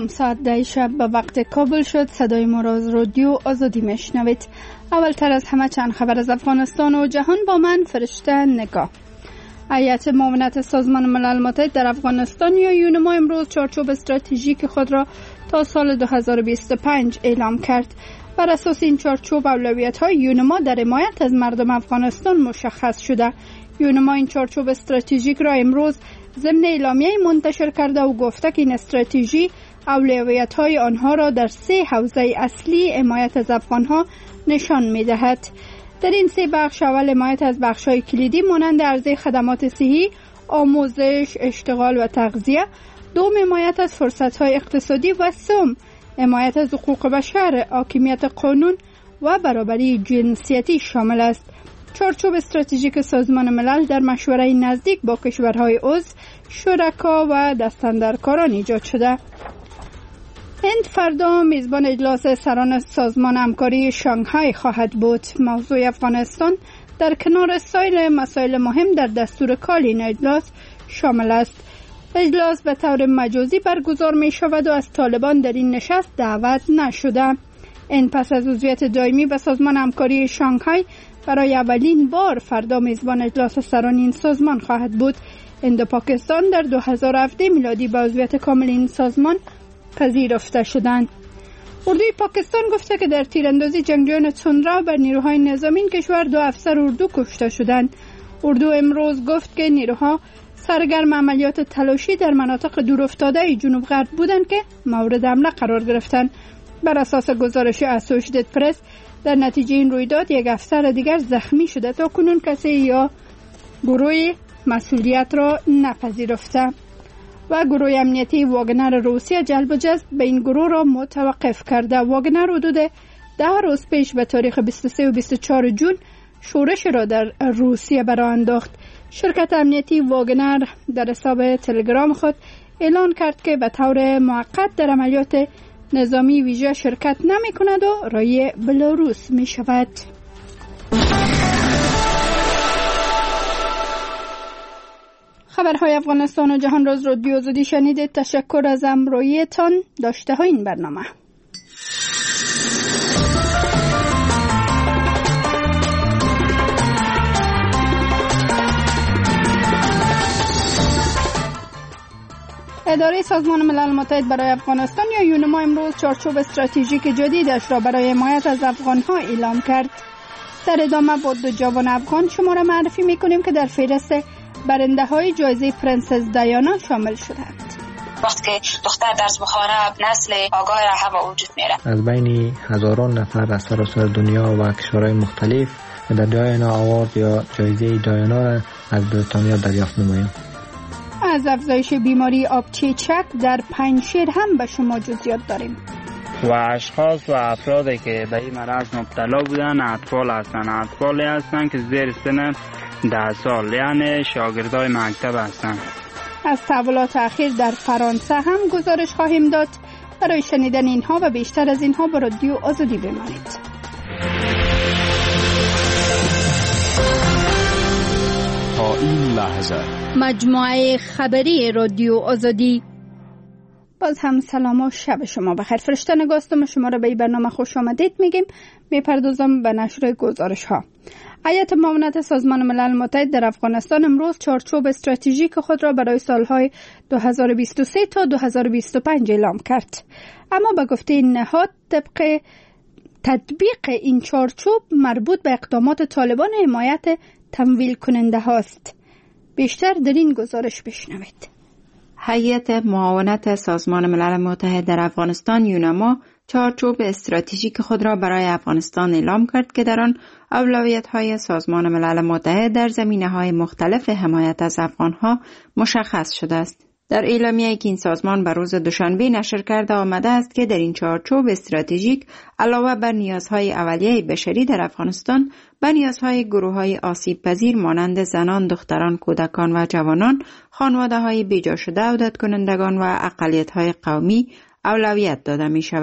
سلام، ساعت 10 شب به وقت کابل شد. صدای ما را از رادیو آزادی میشنوید. اولتر از همه چند خبر از افغانستان و جهان با من فرشته نگاه. هیئت معاونت سازمان ملل متحد در افغانستان یا یونما امروز چارچوب استراتژیک خود را تا سال 2025 اعلام کرد. بر اساس این چارچوب اولویت‌های یونما در حمایت از مردم افغانستان مشخص شده. یونما این چارچوب استراتژیک را امروز ضمن اعلامیه منتشر کرده و گفته که این استراتژی اولویت‌های آنها را در 3 حوزه اصلی حمایت از افغان‌ها نشان می‌دهد. در این 3 بخش اول حمایت از بخش‌های کلیدی مانند عرضه خدمات صحی، آموزش، اشتغال و تغذیه، دوم حمایت از فرصت‌های اقتصادی و سوم حمایت از حقوق بشر، حاکمیت قانون و برابری جنسیتی شامل است. چارچوب استراتژیک سازمان ملل در مشورت نزدیک با کشورهای عضو، شرکا و دستاندرکاران ایجاد شده. هند فردا میزبان اجلاس سران سازمان همکاری شانگهای خواهد بود. موضوع افغانستان در کنار سایر مسائل مهم در دستور کار این اجلاس شامل است. اجلاس به طور مجازی برگزار می شود و از طالبان در این نشست دعوت نشده. این پس از عضویت دائمی به سازمان همکاری شانگهای برای اولین بار فردا میزبان اجلاس سران این سازمان خواهد بود. هند و پاکستان در 2017 میلادی به عضویت کامل این سازمان پذیرفته شدند. اردوی پاکستان گفته که در تیراندازی جنگجویان تندرو بر نیروهای نظامی این کشور 2 افسر اردو کشته شدند. اردو امروز گفت که نیروها سرگرم عملیات تلاشی در مناطق دورافتاده جنوب غرب بودند که مورد حمله قرار گرفتند. بر اساس گزارش اسوشیتد پرس در نتیجه این رویداد 1 افسر دیگر زخمی شده. تا کنون کسی یا گروه مسئولیت را نپذیرفته و گروه امنیتی واگنر روسیه جلب و جذب به این گروه را متوقف کرده. واگنر حدود 10 روز پیش به تاریخ 23 و 24 جون شورش را در روسیه برآ انداخت. شرکت امنیتی واگنر در حساب تلگرام خود اعلان کرد که به طور موقت در عملیات نظامی ویژه شرکت نمی کند و رای بلاروس می شود. خبرهای افغانستان و جهان را از رادیو آزادی شنیدید. تشکر از همراهیتان. داشته های این برنامه. اداره سازمان ملل متحد برای افغانستان یا یونما امروز چارچوب استراتژیک جدیدش را برای حمایت از افغان‌ها اعلام کرد. در ادامه با 2 جوان افغان شما را معرفی می‌کنیم که در فهرست برنده‌های جایزه پرنسس دیانا شامل شدند. وقتی که دختر درس بخوانه نسل آگاه را به وجود میاره. از بین هزاران نفر از سراسر دنیا و کشورهای مختلف در دیانا آوارد یا جایزه دیانا را از بریتانیا دریافت نماییم. از افزایش بیماری آبچیچک در پنجشیر هم به شما جزئیات داریم. و اشخاص و افرادی که به این مرض مبتلا بودن اطفال هستند. اطفالی هستند که زیر سن 10 سال یعنی شاگردای مکتب هستند. از تحولات اخیر در فرانسه هم گزارش خواهیم داد. برای شنیدن اینها و بیشتر از اینها با رادیو آزادی بمانید. تا این لحظه مجموعه خبری رادیو آزادی. باز هم سلام و شب شما بخیر. فرشته نگاستم شما را به این برنامه خوش آمدید میگیم. میپردازم به نشر گزارش ها. هیئت معاونت سازمان ملل متحد در افغانستان امروز چارچوب استراتژیک خود را برای سالهای 2023 تا 2025 اعلام کرد. اما به گفته این نهاد طبق تطبیق این چارچوب مربوط به اقدامات طالبان حمایت تمویل کننده هاست. بیشتر در این گزارش بشنوید. هیئت معاونت سازمان ملل متحد در افغانستان یونما چارچوب استراتژیک خود را برای افغانستان اعلام کرد که در آن اولویت‌های سازمان ملل متحد در زمینه‌های مختلف حمایت از افغان‌ها مشخص شده است. در اعلامیه‌ای که این سازمان بر روز دوشنبه نشر کرده آمده است که در این چارچوب استراتژیک علاوه بر نیازهای اولیه بشری در افغانستان به نیازهای گروه‌های آسیب‌پذیر مانند زنان، دختران، کودکان و جوانان، خانواده‌های بیجا شده، عودت کنندگان و اقلیت‌های قومی اولویت داده می شود.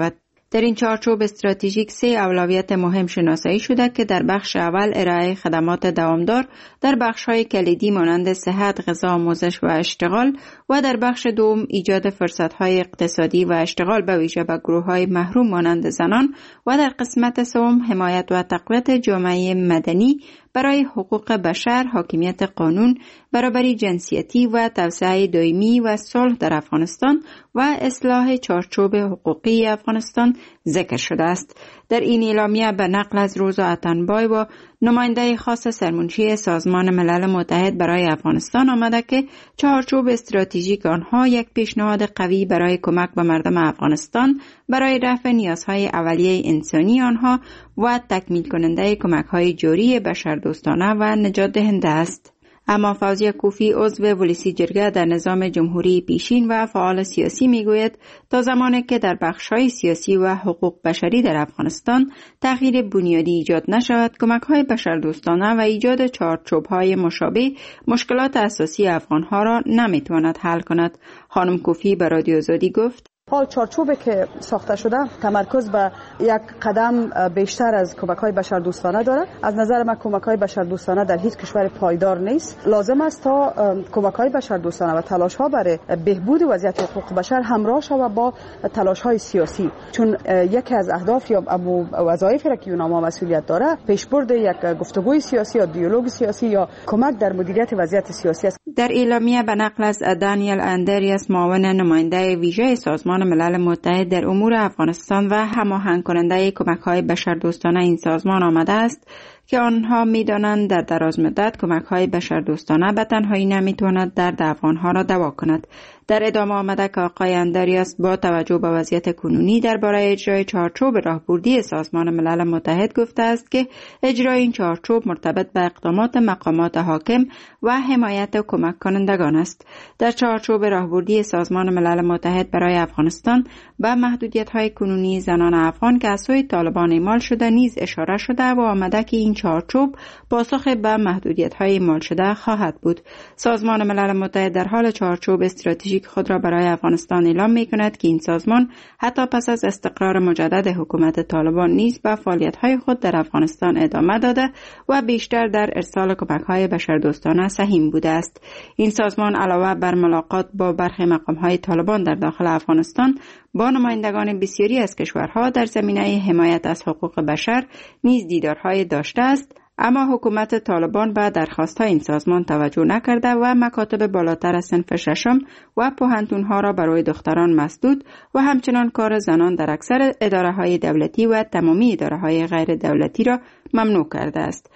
در این چارچوب استراتژیک 3 اولویت مهم شناسایی شده که در بخش اول ارائه خدمات دوامدار در بخش‌های کلیدی مانند صحت، غذا، آموزش و اشتغال و در بخش دوم ایجاد فرصت‌های اقتصادی و اشتغال به ویژه به گروه‌های محروم مانند زنان و در قسمت سوم حمایت و تقویت جامعه مدنی برای حقوق بشر، حاکمیت قانون، برابری جنسیتی و توسعه دائمی و صلح در افغانستان و اصلاح چارچوب حقوقی افغانستان ذکر شده است. در این اعلامیه به نقل از روزا اتنبای و نماینده خاص سرمنشی سازمان ملل متحد برای افغانستان آمده که چارچوب استراتژیک آنها یک پیشنهاد قوی برای کمک به مردم افغانستان برای رفع نیازهای اولیه انسانی آنها و تکمیل کننده کمک‌های جاری بشردوستانه و نجات دهنده است. اما فوزیه کوفی عضو ولسی جرگه در نظام جمهوری پیشین و فعال سیاسی میگوید تا زمانی که در بخش‌های سیاسی و حقوق بشری در افغانستان تغییر بنیادی ایجاد نشود، کمک‌های بشردوستانه و ایجاد چارچوب‌های مشابه مشکلات اساسی افغان‌ها را نمی‌تواند حل کند. خانم کوفی به رادیو آزادی گفت: حال چارچوبی که ساخته شده تمرکز به یک قدم بیشتر از کمک‌های بشردوستانه داره. از نظر من کمک‌های بشردوستانه در هیچ کشور پایدار نیست. لازم است تا کمک‌های بشردوستانه و تلاش‌ها برای بهبود وضعیت حقوق بشر همراه شود با تلاش‌های سیاسی، چون یکی از اهداف یا وظایفی را که یوناما مسئولیت داره پیشبرد یک گفتگوی سیاسی یا دیالوگ سیاسی یا کمک در مدیریت وضعیت سیاسی است. در اعلامیه به نقل از دانیل اندریاس، معاون نماینده ویژه سازمان ملل متحد در امور افغانستان و هماهنگ کننده کمک‌های بشردوستانه این سازمان آمده است که آنها می‌دانند در دراز مدت کمک‌های بشردوستانه به تنهایی نمی‌تواند درد افغان‌ها را دوا کند. در ادامه آمده که آقای اندریاس با توجه به وضعیت کنونی درباره اجرای چارچوب راهبردی سازمان ملل متحد گفته است که اجرای این چارچوب مرتبط به اقدامات مقامات حاکم و حمایت و کمک کنندگان است. در چارچوب راهبردی سازمان ملل متحد برای افغانستان به محدودیت‌های کنونی زنان افغان که از سوی طالبان اعمال شده نیز اشاره شده و آمده که این چارچوب پاسخ به محدودیت‌های اعمال شده خواهد بود. سازمان ملل متحد در حال چارچوب استراتژیک خود را برای افغانستان اعلام می‌کند که این سازمان حتی پس از استقرار مجدد حکومت طالبان نیز به فعالیت‌های خود در افغانستان ادامه داده و بیشتر در ارسال کمک‌های بشردوستانه سهیم بوده است. این سازمان علاوه بر ملاقات با برخی مقام‌های طالبان در داخل افغانستان با نمایندگان بسیاری از کشورها در زمینه حمایت از حقوق بشر نیز دیدارهای داشته است، اما حکومت طالبان به درخواست‌های این سازمان توجه نکرده و مکاتب بالاتر از صنف ششم و پوهنتون‌ها را برای دختران مسدود و همچنان کار زنان در اکثر اداره‌های دولتی و تمامی اداره‌های غیر دولتی را ممنوع کرده است.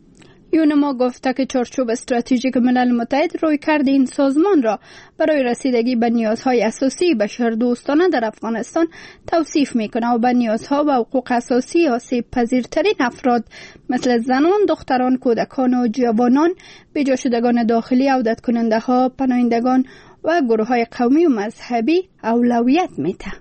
یونما گفته که چارچوب استراتژیک ملل متحد رویکرد این سازمان را برای رسیدگی به نیازهای اساسی بشردوستانه در افغانستان توصیف میکنه و به نیازها و حقوق اساسی آسیب پذیرترین افراد مثل زنان، دختران، کودکان و جوانان، بیجا شدگان داخلی، عودت کننده ها، پناهندگان و گروه های قومی و مذهبی اولویت میده.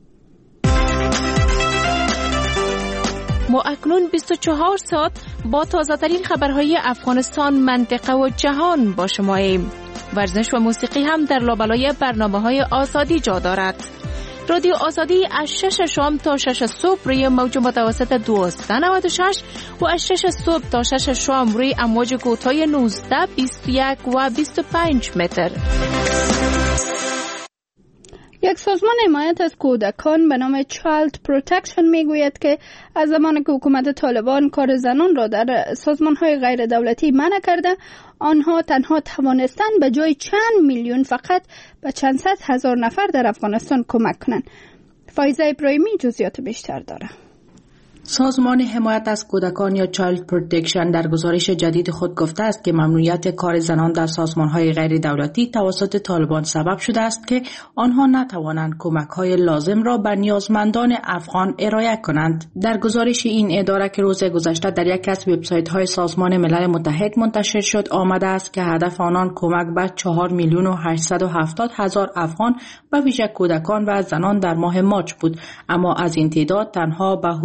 ما اکنون 24 ساعت با تازه‌ترین خبرهای افغانستان، منطقه و جهان با شماییم. ورزش و موسیقی هم در لابلای برنامه‌های آزادی جا دارد. رادیو آزادی از 6 شام تا 6 صبح روی موج متوسط 1296 و از 6 صبح تا 6 شام روی امواج کوتاه 19، 21 و 25 متر. یک سازمان حمایت از کودکان به نام چایلد پروتکشن میگوید که از زمانی که حکومت طالبان کار زنان را در سازمان‌های غیر دولتی منع کرده، آنها تنها توانستند به جای چند میلیون فقط به چند صد هزار نفر در افغانستان کمک کنند. فایزه ابراهیمی جزئیات بیشتر داره. سازمان حمایت از کودکان یا چایلد پروتکشن در گزارش جدید خود گفته است که ممنوعیت کار زنان در سازمان‌های غیر دولتی توسط طالبان سبب شده است که آنها نتوانند کمک‌های لازم را به نیازمندان افغان ارائه کنند. در گزارش این اداره که روز گذشته در یکی از وبسایت‌های سازمان ملل متحد منتشر شد آمده است که هدف آنان کمک به 4,870,000 افغان به ویژه کودکان و زنان در ماه مارچ بود، اما از این تعداد تنها به حدود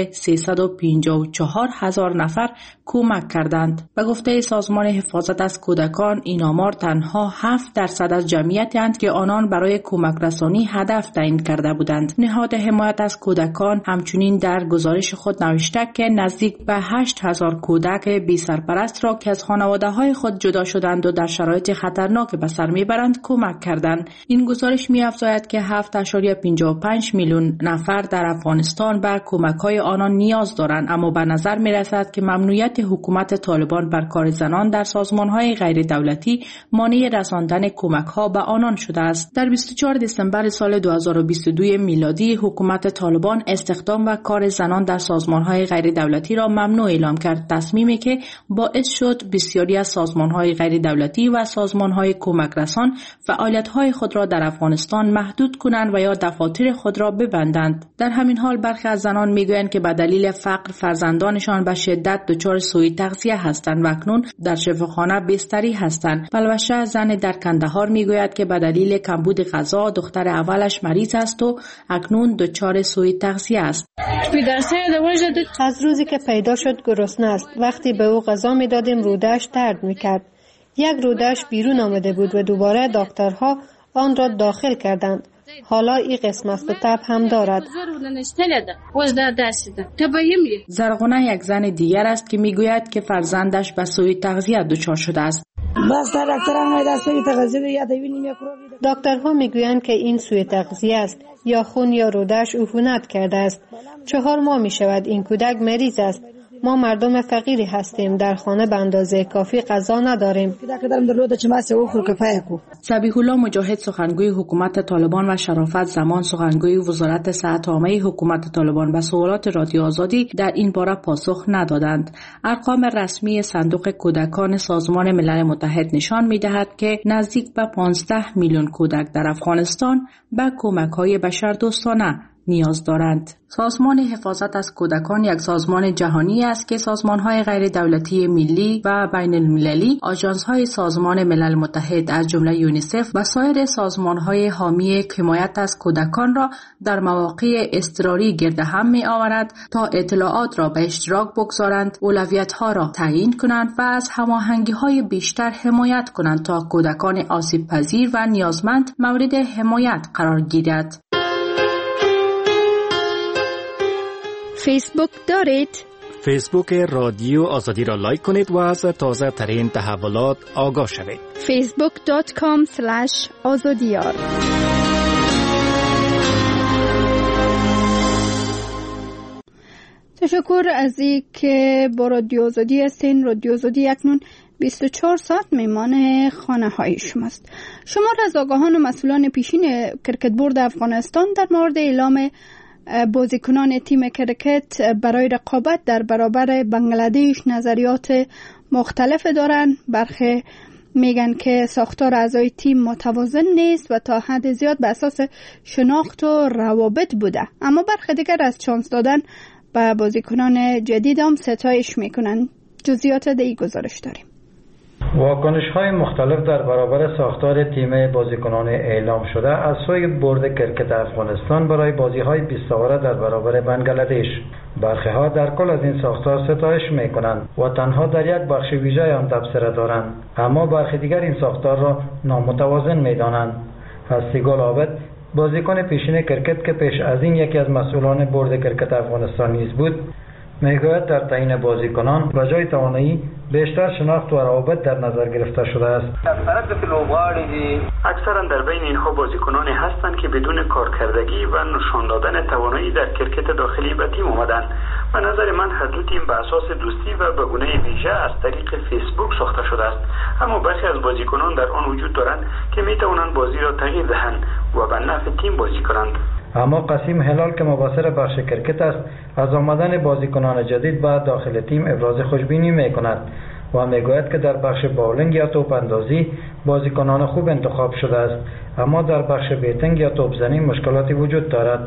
354,000 نفر کمک کردند. به گفته سازمان حفاظت از کودکان این آمار تنها 7% از جمعیتی اند که آنان برای کمک رسانی هدف تعیین کرده بودند. نهاد حمایت از کودکان همچنین در گزارش خود نوشته که نزدیک به 8,000 کودک بی سرپرست را که از خانواده‌های خود جدا شدند و در شرایط خطرناک به سر میبرند کمک کردند. این گزارش می‌افزاید که 7.55 میلیون نفر در افغانستان به کمک‌های آنان نیاز دارند، اما به نظر می‌رسد که ممنوعیت حکومت طالبان بر کار زنان در سازمان‌های غیر دولتی مانع رساندن کمک‌ها به آنان شده است. در 24 دسامبر سال 2022 میلادی حکومت طالبان استخدام و کار زنان در سازمان‌های غیر دولتی را ممنوع اعلام کرد، تصمیمی که باعث شد بسیاری از سازمان‌های غیر دولتی و سازمان‌های کمک رسان فعالیت‌های خود را در افغانستان محدود کنند و یا دفاتر خود را ببندند. در همین حال برخی از زنان میگویند که به دلیل فقر فرزندانشان به شدت دچار سوء تغذیه هستند و اکنون در شفاخانه بستری هستند. بلوشه زن در کندهار میگوید که به دلیل کمبود غذا دختر اولش مریض است و اکنون دچار سوء تغذیه است. از روزی که پیدا شد گرسنه است. وقتی به او غذا میدادیم روده‌اش درد میکرد. یک روده‌اش بیرون آمده بود و دوباره دکترها آن را داخل کردند. حالا این قسم است و تب هم دارد. زرغونه یک زن دیگر است که میگوید که فرزندش به سوء تغذیه دچار شده است. دکترها میگویند که این سوء تغذیه است، یا خون یا روده‌اش عفونت کرده است. 4 ماه می شود این کودک مریض است. ما مردم فقیری هستیم، در خانه به اندازه کافی غذا نداریم. صبیح الله مجاهد سخنگوی حکومت طالبان و شرافت زمان سخنگوی وزارت صحت عامه حکومت طالبان به سوالات رادیو آزادی در این باره پاسخ ندادند. ارقام رسمی صندوق کودکان سازمان ملل متحد نشان می‌دهد که نزدیک به 15 میلیون کودک در افغانستان به کمک‌های بشردوستانه نیاز دارند. سازمان حفاظت از کودکان یک سازمان جهانی است که سازمان‌های غیر دولتی ملی و بین المللی، آژانس‌های سازمان ملل متحد از جمله یونیسف و سایر سازمان‌های حامی حمایت از کودکان را در مواقع اضطراری گرد هم می‌آورد تا اطلاعات را به اشتراک بگذارند، اولویت‌ها را تعیین کنند و از هماهنگی‌های بیشتر حمایت کنند تا کودکان آسیب‌پذیر و نیازمند مورد حمایت قرار گیرد. فیسبوک دارید؟ فیسبوک رادیو آزادی را لایک کنید و از تازه ترین تحولات آگاه شوید. facebook.com/azadiyar. تشکر از این که با رادیو آزادی هستین. رادیو آزادی اکنون 24 ساعت میمان خانه های شماست. شمار از آگاهان و مسئولان پیشین کرکت بورد افغانستان در مورد اعلام بازیکنان تیم کرکت برای رقابت در برابر بنگلادش نظریات مختلف دارند. برخی میگن که ساختار اعضای تیم متوازن نیست و تا حد زیاد به اساس شناخت و روابط بوده، اما برخی دیگر از چانس دادن به بازیکنان جدید هم ستایش میکنن. جزئیات دیگه گزارش داریم. واکنش‌های مختلف در برابر ساختار تیم بازیکنان اعلام شده از سوی بورد کرکت افغانستان برای بازی‌های 20 ساله در برابر بنگلادش. برخی‌ها در کل از این ساختار ستایش می‌کنند و تنها در یک بخش ویژه آن تبصره دارند، اما برخی دیگر این ساختار را نامتوازن می‌دانند. هستیگل عابد، بازیکن پیشین کرکت که پیش از این یکی از مسئولان بورد کرکت افغانستان نیز بود، میگوید در تعیین بازیکنان به جای توانایی بیشتر شناخت و روابط در نظر گرفته شده است. اکثرا در بین اینها بازیکنانی هستند که بدون کارکردگی و نشان دادن توانایی در کرکت داخلی به تیم آمدند. به نظر من هر دو تیم به اساس دوستی و به گونه ویژه از طریق فیسبوک ساخته شده است، اما برخی از بازیکنان در آن وجود دارند که می توانند بازی را تغییر دهند و به نفع تیم بازی کنند. اما قاسم هلال که مبصر بخش کرکت است، از آمدن بازیکنان جدید به داخل تیم ابراز خوشبینی می‌کند. و میگوید که در بخش باولینگ یا توپ اندازی بازیکنان خوب انتخاب شده است، اما در بخش بیتینگ یا توپ زنی مشکلاتی وجود دارد.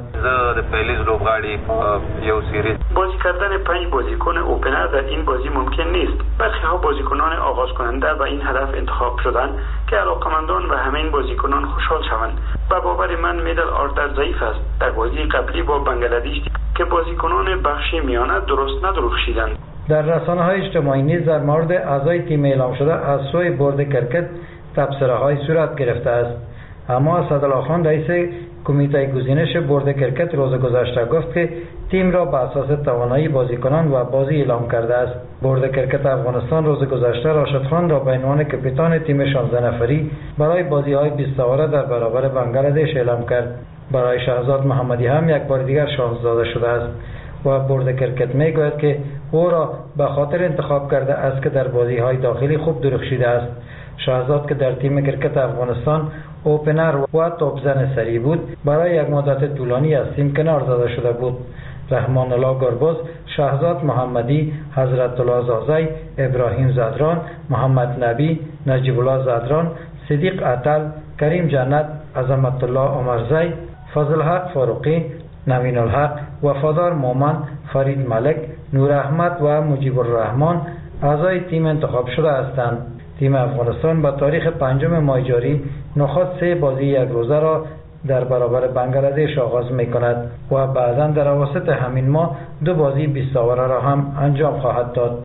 بازی کردن 5 بازیکن اوپنر در این بازی ممکن نیست. برخی ها بازیکنان آغاز کننده و این هدف انتخاب شدند که علاقمندان و همین بازیکنان خوشحال شوند. و باور من میدل آردر ضعیف است. در بازی قبلی با بنگلادش که بازیکنان بخش میانه درست ندرخشیدند. در رسانه‌های اجتماعی نیز در مورد اعضای تیم اعلام شده از سوی بورد کرکت تبصره‌های صورت گرفته است. اما اسدالله خان رئیس کمیته گزینش بورد کرکت روز گذشته گفت که تیم را بر اساس توانایی بازیکنان و بازی اعلام کرده است. بورد کرکت افغانستان روز گذشته راشد خان را به عنوان کاپیتان تیم 16 نفری برای بازی‌های 20 سواره در برابر بنگلادش اعلام کرد. برای شهزاد محمدی هم یک بار دیگر شانس داده شده است و بورد کرکت میگوید که او را به خاطر انتخاب کرده است که در بازی‌های داخلی خوب درخشیده است. شهزاد که در تیم کرکت افغانستان اوپنر و توپزن سری بود، برای یک مدت طولانی از تیم کنار داده شده بود. رحمان الله گربز، شهزاد محمدی، حضرت الله زازی، ابراهیم زدران، محمد نبی، نجیب الله زدران، صدیق عطل، کریم جنت، عظمت الله عمرزی، فضل حق فاروقی، نوین الحق، وفادار مومن، فرید ملک، نور احمد و مجیب الرحمن اعضای تیم انتخاب شده هستند. تیم افغانستان با تاریخ 5 ماه جاری نخست 3 بازی یک روزه را در برابر بنگلادش آغاز می کند و بعداً در اواسط همین ماه 2 بازی 20 سواره را هم انجام خواهد داد.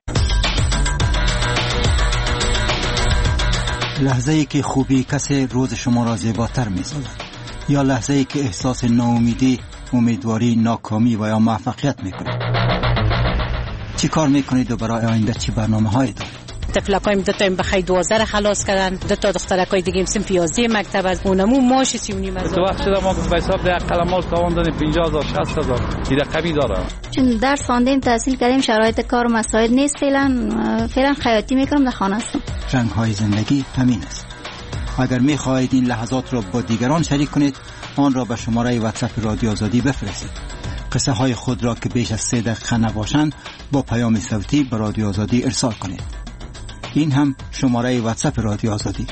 لحظه‌ای که خوبی کسی روز شما را زیباتر می‌سازد، یا لحظه‌ای که احساس ناامیدی، امیدواری، ناکامی و یا موفقیت می‌کند. چی کار می‌کنید و برای آینده چی برنامه‌هایی دارید؟ طفلکایم 2 تا بخای 12 را خلاص کردن، 2 تا دخترکای دیگه سن 11 مکتب از اونمو ماش 39 تو وقت شده ما به حساب ده قلمال تاوان دادیم 50000 60000 این رقمی داره. چون درس خواندیم تحصیل کردیم شرایط کار و مسائل نیست، فعلا خیاطی میکنم در خانه هستم. رنگ‌های زندگی همین است. اگر می‌خواهید این لحظات را با دیگران شریک کنید، آن را به شماره واتساپ رادیو آزادی بفرستید. قصه های خود را که بیش از 3 دقیقه نباشند با پیام صوتی به رادیو آزادی ارسال کنید. این هم شماره واتساپ رادیو آزادی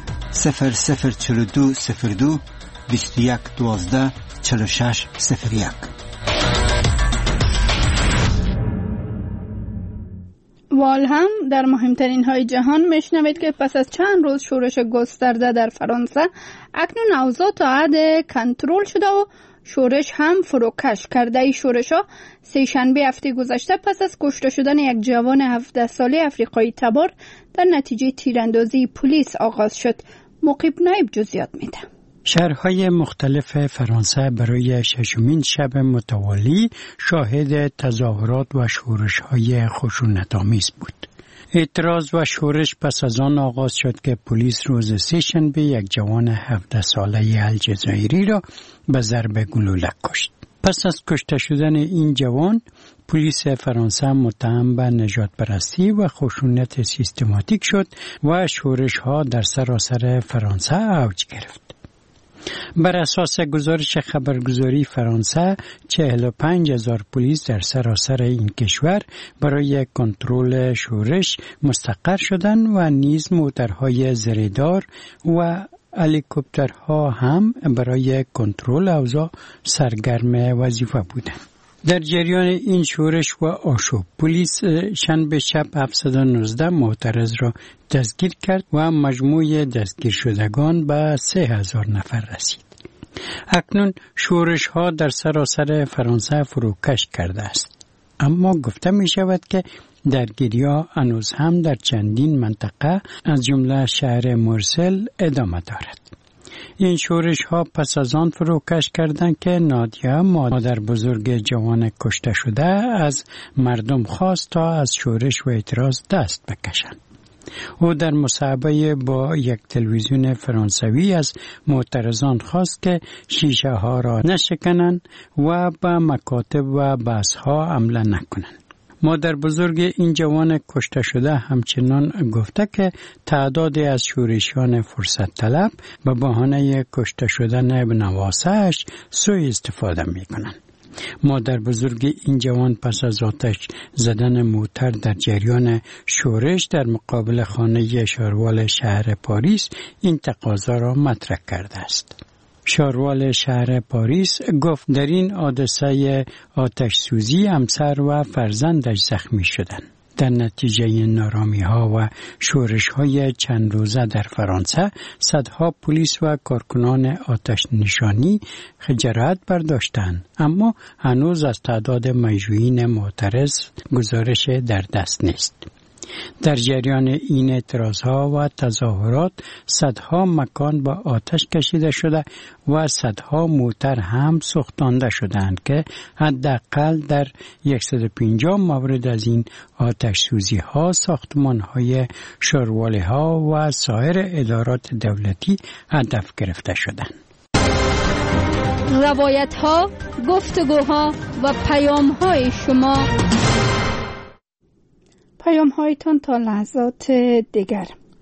0042 02 21 12 46 01. وال هم در مهمترین های جهان میشنوید که پس از چند روز شورش گسترده در فرانسه اکنون اوضاع تا حد کنترل شده و شورش هم فروکش کرده. ای شورش ها سه‌شنبه هفته گذشته پس از کشته شدن یک جوان 17 ساله افریقایی تبار در نتیجه تیراندازی پلیس آغاز شد. مقیب نایب جزئیات میده. شهرهای مختلف فرانسه برای 6مین شب متوالی شاهد تظاهرات و شورش‌های خشونت‌آمیز بود. اعتراض و شورش پس از آن آغاز شد که پلیس روز سه‌شنبه یک جوان 17 ساله الجزایری را به ضرب گلوله کشت. پس از کشته شدن این جوان، پلیس فرانسه متهم به نژاد پرستی و خشونت سیستماتیک شد و شورش‌ها در سراسر فرانسه اوج گرفت. بر اساس گزارش خبرگزاری فرانسه 45,000 پلیس در سراسر این کشور برای کنترل شورش مستقر شدند و نیز موترهای زریدار و هلیکوپترها هم برای کنترل اوضاع سرگرم وظیفه بودند. در جریان این شورش و آشوب پلیس شنبه شب 719 معترض را دستگیر کرد و مجموع دستگیر شدگان به 3,000 نفر رسید. اکنون شورش ها در سراسر فرانسه فروکش کرده است، اما گفته می شود که درگیری ها هنوز هم در چندین منطقه از جمله شهر مرسل ادامه دارد. این شورش ها پس از آن فروکش کردند که نادیه مادر بزرگ جوان کشته شده از مردم خواست تا از شورش و اعتراض دست بکشند. او در مصاحبه با یک تلویزیون فرانسوی از معترضان خواست که شیشه ها را نشکنند و به مکاتب و بحث ها حمله نکنند. مادر بزرگ این جوان کشته شده همچنان گفته که تعدادی از شورشیان فرصت طلب به بهانه کشته شدن ابن نواسه‌اش سوء استفاده می کنند. مادر بزرگ این جوان پس از آتش زدن موتر در جریان شورش در مقابل خانه شاروال شهر پاریس این تقاضا را مطرح کرده است. شاروال شهر پاریس گفت در این حادثه آتش سوزی همسر و فرزندش زخمی شدند. در نتیجه نارامی‌ها و شورش‌های چند روزه در فرانسه، صدها پلیس و کارکنان آتش نشانی جراحت برداشتند، اما هنوز از تعداد مجروحین معترض گزارش در دست نیست. در جریان این اعتراضها و تظاهرات صدها مکان با آتش کشیده شده و صدها موتر هم سوختانده شدند که حداقل در 150 مورد از این آتش سوزی ها ساختمان های شارواله ها و سایر ادارات دولتی هدف گرفته شدند. روایت ها، گفتگوها و پیام های شما. پیام هایتان تا لحظات دیگر.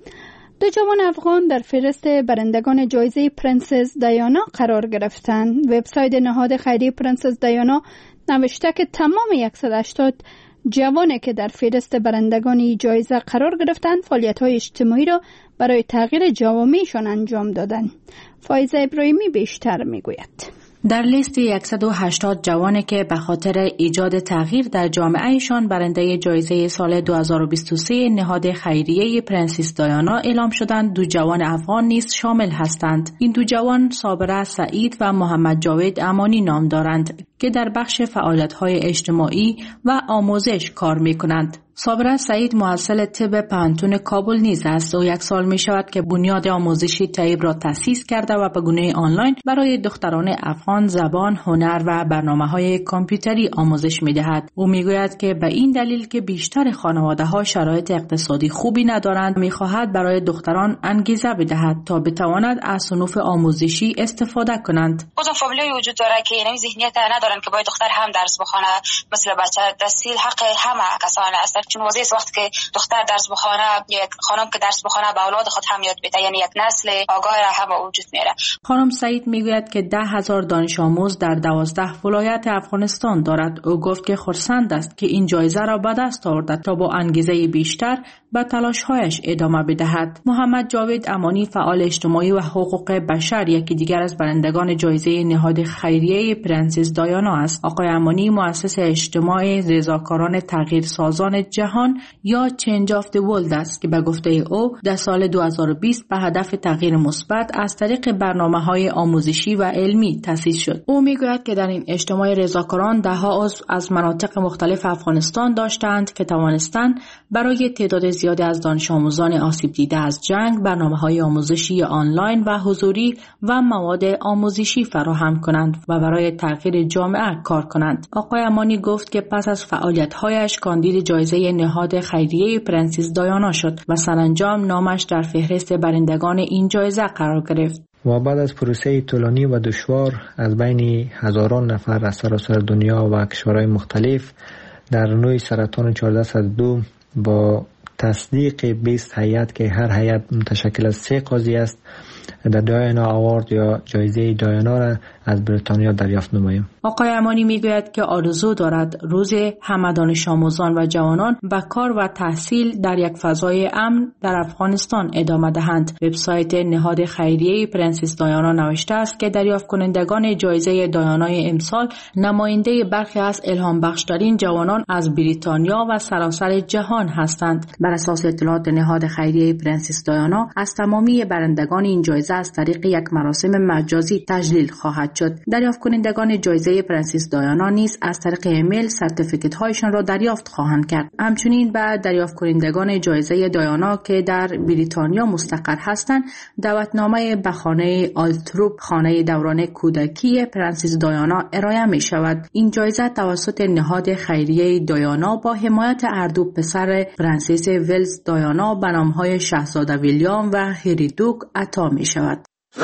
2 جوان افغان در فهرست برندگان جایزه پرنسس دیانا قرار گرفتند. وبسایت نهاد خیریه پرنسس دیانا نوشته که تمام 180 جوانی که در فهرست برندگان این جایزه قرار گرفتند فعالیت‌های اجتماعی را برای تغییر جوامعشان انجام دادند. فایزه ابراهیمی بیشتر میگوید. در لیست 180 جوانی که به خاطر ایجاد تغییر در جامعهشان برنده جایزه سال 2023 نهاد خیریه پرنسس دیانا اعلام شدند، 2 جوان افغان نیز شامل هستند. این 2 جوان صابره سعید و محمد جاوید امانی نام دارند که در بخش فعالیت‌های اجتماعی و آموزش کار می‌کنند. صابره سعید محصل طب پانتون کابل نیز است. او 1 سال می شود که بنیاد آموزشی طب را تأسیس کرده و به گونه آنلاین برای دختران افغان زبان، هنر و برنامه‌های کامپیوتری آموزش می دهد. او می گوید که به این دلیل که بیشتر خانواده‌ها شرایط اقتصادی خوبی ندارند، می خواهد برای دختران انگیزه بدهد تا بتواند از صنوف آموزشی استفاده کنند. بازم فامیلی وجود داره که این ذهنیت ندارن که باید دختر هم درس بخونه، مثل بچه تحصیل حق همه کسان است. چون واضحه وقتی که دختر درس بخونه، یک خانم که درس بخونه به اولاد خود هم یاد بده، یعنی یک نسل آگاه هم وجود میاره. خانم سعید میگوید که 10,000 دانش آموز در 12 ولایت افغانستان دارد. او گفت که خرسند است که این جایزه را به دست آورد تا با انگیزه بیشتر به تلاش‌هایش ادامه بدهد. محمد جاوید امانی فعال اجتماعی و حقوق بشر یکی دیگر از برندگان جایزه نهاد خیریه پرنسس دیانا است. آقای امانی مؤسس اجتماع رضاکاران تغییرسازان جهان یا چنج آف دی ورلد است که به گفته او در سال 2020 به هدف تغییر مثبت از طریق برنامه‌های آموزشی و علمی تأسیس شد. او میگوید که در این اجتماع رضاکاران ده‌ها عضو از مناطق مختلف افغانستان داشتند که توانستند برای تعداد زیادی از دانش آموزان آسیب دیده از جنگ برنامه‌های آموزشی آنلاین و حضوری و مواد آموزشی فراهم کنند و برای تغییر جامعه کار کنند. آقای امانی گفت که پس از فعالیت‌هایش کاندید جایزه نهاد خیریه پرنسس دیانا شد و سرانجام نامش در فهرست برندگان این جایزه قرار گرفت. و بعد از پروسه طولانی و دشوار از بین هزاران نفر از سراسر دنیا و کشورهای مختلف در نوع سرطان 1402 با تصدیق 20 هیئت که هر هیئت متشکل از 3 قاضی است، در دیانا آوارد یا جایزه دیانا را از بریتانیا دریافت نماییم. آقای امانی میگوید که آرزو دارد روز همه دانش آموزان و جوانان به کار و تحصیل در یک فضای امن در افغانستان ادامه دهند. وبسایت نهاد خیریه پرنسس دیانا نوشته است که دریافت کنندگان جایزه دیانای امسال نماینده برخی از الهام بخشترین جوانان از بریتانیا و سراسر جهان هستند. بر اساس اطلاعات نهاد خیریه پرنسس دیانا، از تمامی برندگان این جایزه از طریق یک مراسم مجازی تجلیل خواهد شد. دریافت کنندگان جایزه پرنسس دیانا نیز از طریق ایمیل سرتیفیکت هایشان را دریافت خواهند کرد. همچنین بعد دریافت کنندگان جایزه دیانا که در بریتانیا مستقر هستند، دعوتنامه به خانه آلتروپ، خانه دوران کودکی پرنسس دیانا ارائه می شود. این جایزه توسط نهاد خیریه دیانا با حمایت هر 2 پسر پرنسس ولز دیانا به نام‌های شاهزاده ویلیام و هری دوک عطا می شود.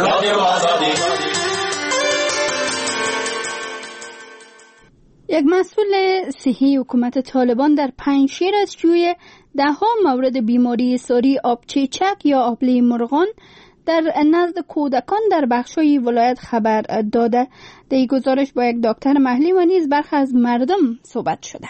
یک مسئول صحی حکومت طالبان در پنجشیر از جوی 10 مورد بیماری ساری آبچیچک یا آبله مرغان در نزد کودکان در بخش‌های ولایت خبر داده. در این گزارش با یک دکتر محلی و نیز برخی از مردم صحبت شده.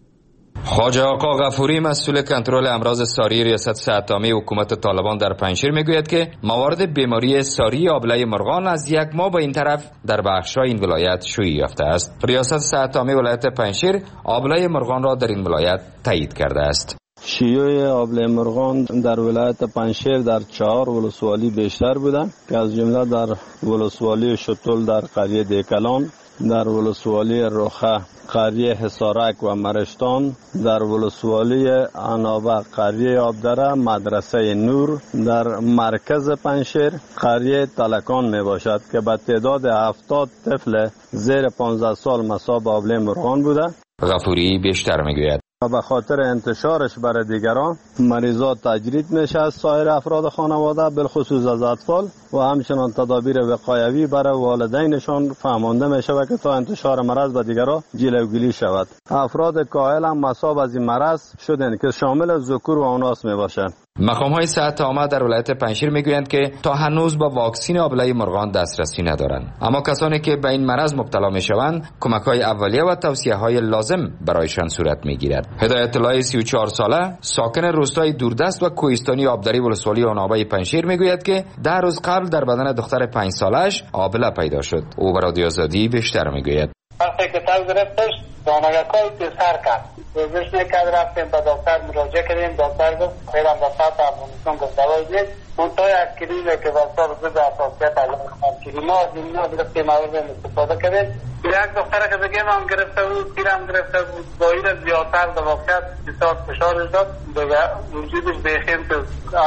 خواجه آقا غفوری مسئول کنترل امراض ساری ریاست صحت عامه حکومت طالبان در پنجشیر میگوید که موارد بیماری ساری آبله مرغان از یک ماه به این طرف در بخش‌های این ولایت شیوع یافته است. ریاست صحت عامه ولایت پنجشیر آبله مرغان را در این ولایت تایید کرده است. شیوع آبله مرغان در ولایت پنجشیر در 4 ولسوالی بیشتر بوده که از جمله در ولسوالی شتول در قریه دیکلان، در ولسوالی رخه قریه حصارک و مرشتان، در ولسوالی عنابه قریه آبدره مدرسه نور، در مرکز پنجشیر قریه تلکان می باشد که به تعداد 70 طفل زیر 15 سال مصاب آبله مرغان بوده. غفوری بیشتر میگوید و به خاطر انتشارش برای دیگران مریضات تجرید میشه از سایر افراد خانواده بالخصوص از اطفال و همچنان تدابیر وقایوی برای والدینشان فهمانده میشه و که تا انتشار مرض به دیگران جلوگیری شود. افراد کاهل هم مصاب از این مرض شدن که شامل ذکور و اناث میباشند. مقام‌های صحت عامه در ولایت پنجشیر میگویند که تا هنوز با واکسن آبله مرغان دسترسی ندارند، اما کسانی که به این مرض مبتلا میشوند کمک‌های اولیه و توصیه‌های لازم برایشان صورت میگیرد. هدایت الله 34 ساله ساکن روستای دوردست و کوهستانی آبدری ولسوالی عنابه پنجشیر میگوید که 10 روز قبل در بدن دختر 5 سالش آبله پیدا شد. او به رادیو آزادی بیشتر میگوید. وقتی که تل گرفتش دانگکای سر کرد روزش نکرد، رفتیم به دکتر مراجعه کردیم. دکتر گفت خیرم به سطح افغانستان گفت دوای دید منطقه از کریمه که دکتر ضد حساسیت از کریم ها از این ها گرفتیم مورد استفاده کردیم. یک دختره که بگیم هم گرفته بود، پیرم گرفته بود، باید زیادتر در واقعیت بسیار فشارش داد دیگه وجودش بیخیم که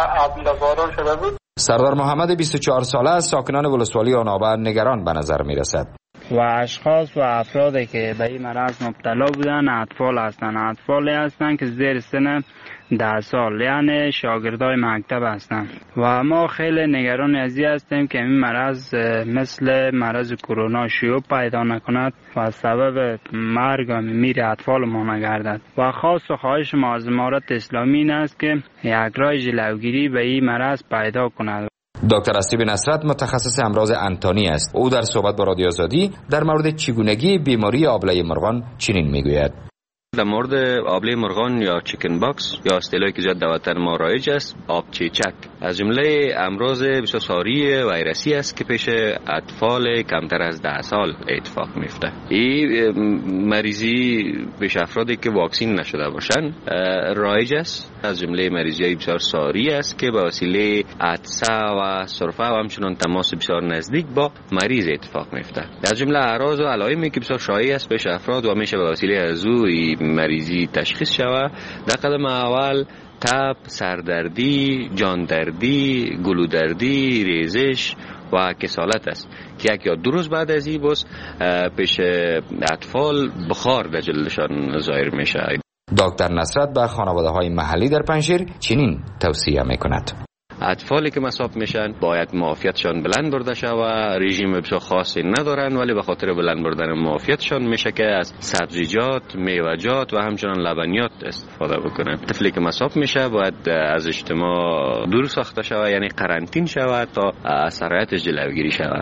باران شده بود. سردار محمد 24 ساله از ساکنان ولسوالی عنابه نگران به نظر میرسد. و اشخاص و افرادی که به این مرض مبتلا بودن اطفال هستند، اطفالی هستند که زیر سن 10 سال یعنی شاگردای مکتب هستند و ما خیلی نگران از این هستیم که این مرض مثل مرض کرونا شیوع پیدا نکند و سبب مرگ و میر اطفال ما نگردد و خاص و خواهش ما از امارت اسلامی این است که یک راه جلوگیری به این مرض پیدا کند. دکتر اسیب نصرت متخصص امراض انتانی است. او در صحبت با رادیو آزادی در مورد چگونگی بیماری آبله مرغان چنین میگوید. در مورد آبله مرغان یا چیکن باکس یا اصطلاحی که زیاد در وطن ما رایج است آب چیچک از جمله امراض بسیار ساری ویروسی است که پیش اطفال کمتر از 10 سال اتفاق میفته. این مریضی پیش افرادی که واکسین نشده باشند رایج است. از جمله مریضی بسیار ساری است که به وسیله عطسه و سرفه و همچنان تماس بسیار نزدیک با مریض اتفاق میفته. از جمله اعراض و علائمی که بسیار شایع است پیش افراد و میشه به وسیله از مریضی تشخیص شود. در قدم اول تب، سردردی، جاندردی، گلودردی، ریزش و کسالت است که 1 یا 2 روز بعد از این بس پیش اطفال بخار در جلدشان ظاهر میشه. دکتر نصرت به خانواده های محلی در پنجشیر چنین توصیه میکند. اطفالی که مصاب میشن باید معافیتشان بلند برده شود. رژیم بسیار خاصی ندارن ولی به خاطر بلند بردن معافیتشان میشه که از سبزیجات، میوه‌جات و همچنان لبنیات استفاده بکنن. طفلی که مصاب میشه باید از اجتماع دور ساخته شود، یعنی قرنطین شود تا از سرایتش جلوگیری شود.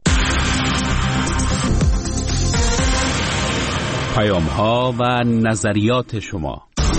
پیام‌ها و نظریات شما.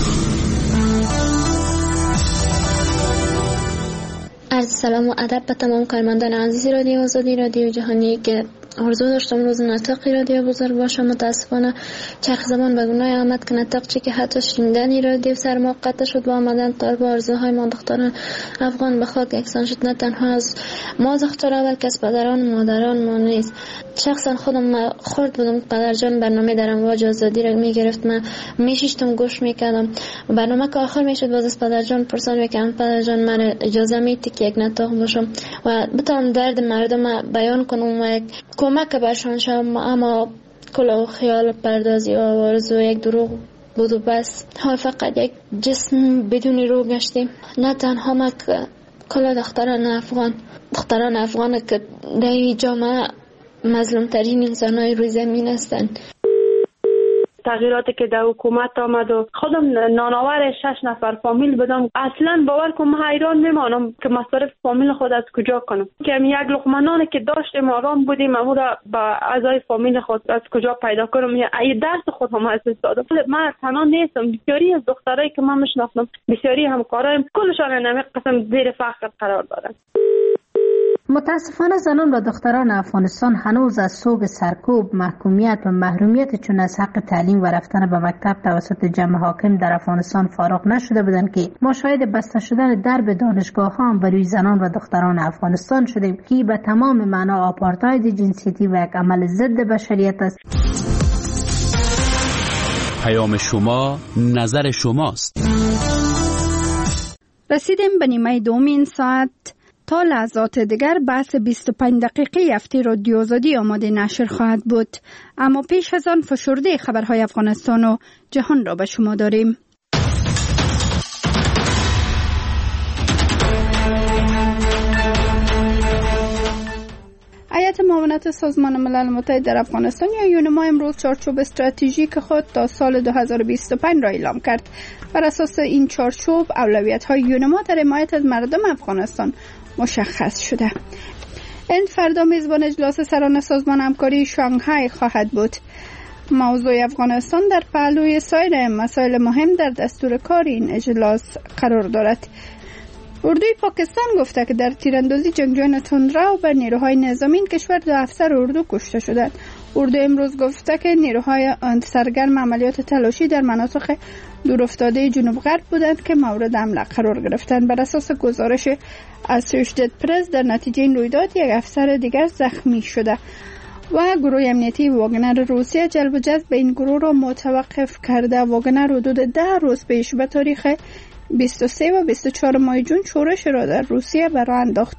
عرض سلام و ادب به تمام کارمندان عزیز رادیو آزادی، رادیو جهانی که آرزو داشتم روز نطقی رادیو بزرگ باشم. متاسفانه چرخ زمان به گناه آمد که نطق که حتی شنیدنی رادیو سر ما قطع شد و آمدن طالب آرزوهای ما دختران افغان به خاک یکسان شد. نه تنها از ما دخترها بلکه از پدران و مادران ما نیست. شخصا خودم خورد بودم پدر جان برنامه در امواج آزادی را میگرفت، من میشیشتم گوش میکردم. برنامه که آخر میشد باز از پدر جان پرسان میکردم پدر جان من اجازه میدی که یک نطق باشم و بتونم درد مردم بیان کنم و کمک برشان شدم، اما کل خیال پردازی و آرزو یک دروغ بود و بس. حال فقط یک جسم بدون روح گشتیم. نه تنها ما که کل دختران افغان که در این جامعه مظلوم ترین انسان های روی زمین هستند. تغییراتی که در حکومت آمد و خودم نانآور 6 نفر فامیل بدم، اصلا باور کنم حیران میمانم که مصارف فامیل خود از کجا کنم، که یک لقمه نانی که داشتیم آرام بودیم اما را با اعضای فامیل خود از کجا پیدا کنم. یا ای درس خود هم از استاد من تنها نیستم، بسیاری از دخترایی که من میشناسم، بسیاری همکارایم، کلشان نمی قسم زیر فقر قرار دارن. متاسفانه زنان و دختران افغانستان هنوز از سوگ سرکوب، محکومیت و محرومیت چون از حق تعلیم و رفتن به مکتب توسط جمع حاکم در افغانستان فارغ نشده بودند که ما شاهد بسته شدن درب دانشگاه ها بر روی زنان و دختران افغانستان شدیم که به تمام معنا آپارتاید جنسیتی و یک عمل ضد بشریت است. پیام شما، نظر شماست. رسیدیم به نیمه دومین ساعت. تا لحظات دیگر بحث 25 دقیقه هفته رادیو آزادی آماده نشر خواهد بود، اما پیش از آن فشرده خبرهای افغانستان و جهان را به شما داریم. هیئت معاونت سازمان ملل متحد در افغانستان یا یونما امروز چارچوب استراتژیک خود تا سال 2025 را اعلام کرد. بر اساس این چارچوب اولویت‌های یونما در حمایت از مردم افغانستان مشخص شده. این فردا میزبان اجلاس سران سازمان همکاری شانگهای خواهد بود. موضوع افغانستان در پهلوی سایر مسائل مهم در دستور کار این اجلاس قرار دارد. اردوی پاکستان گفته که در تیراندازی جنگجویان تندرو بر نیروهای نظامی این کشور 2 افسر اردو کشته شدند. اردو امروز گفته که نیروهای سرگرم عملیات تلاشی در مناطق دورافتاده جنوب غرب بودند که مورد حمله قرار گرفتند. بر اساس گزارش اسوشییتد پرس در نتیجه این رویداد 1 افسر دیگر زخمی شده و گروه امنیتی واگنر روسیه جلب و جذب این گروه را متوقف کرده. واگنر حدود 10 روز پیش به تاریخ 23 و 24 ماه جون شورش را در روسیه به راه انداخت.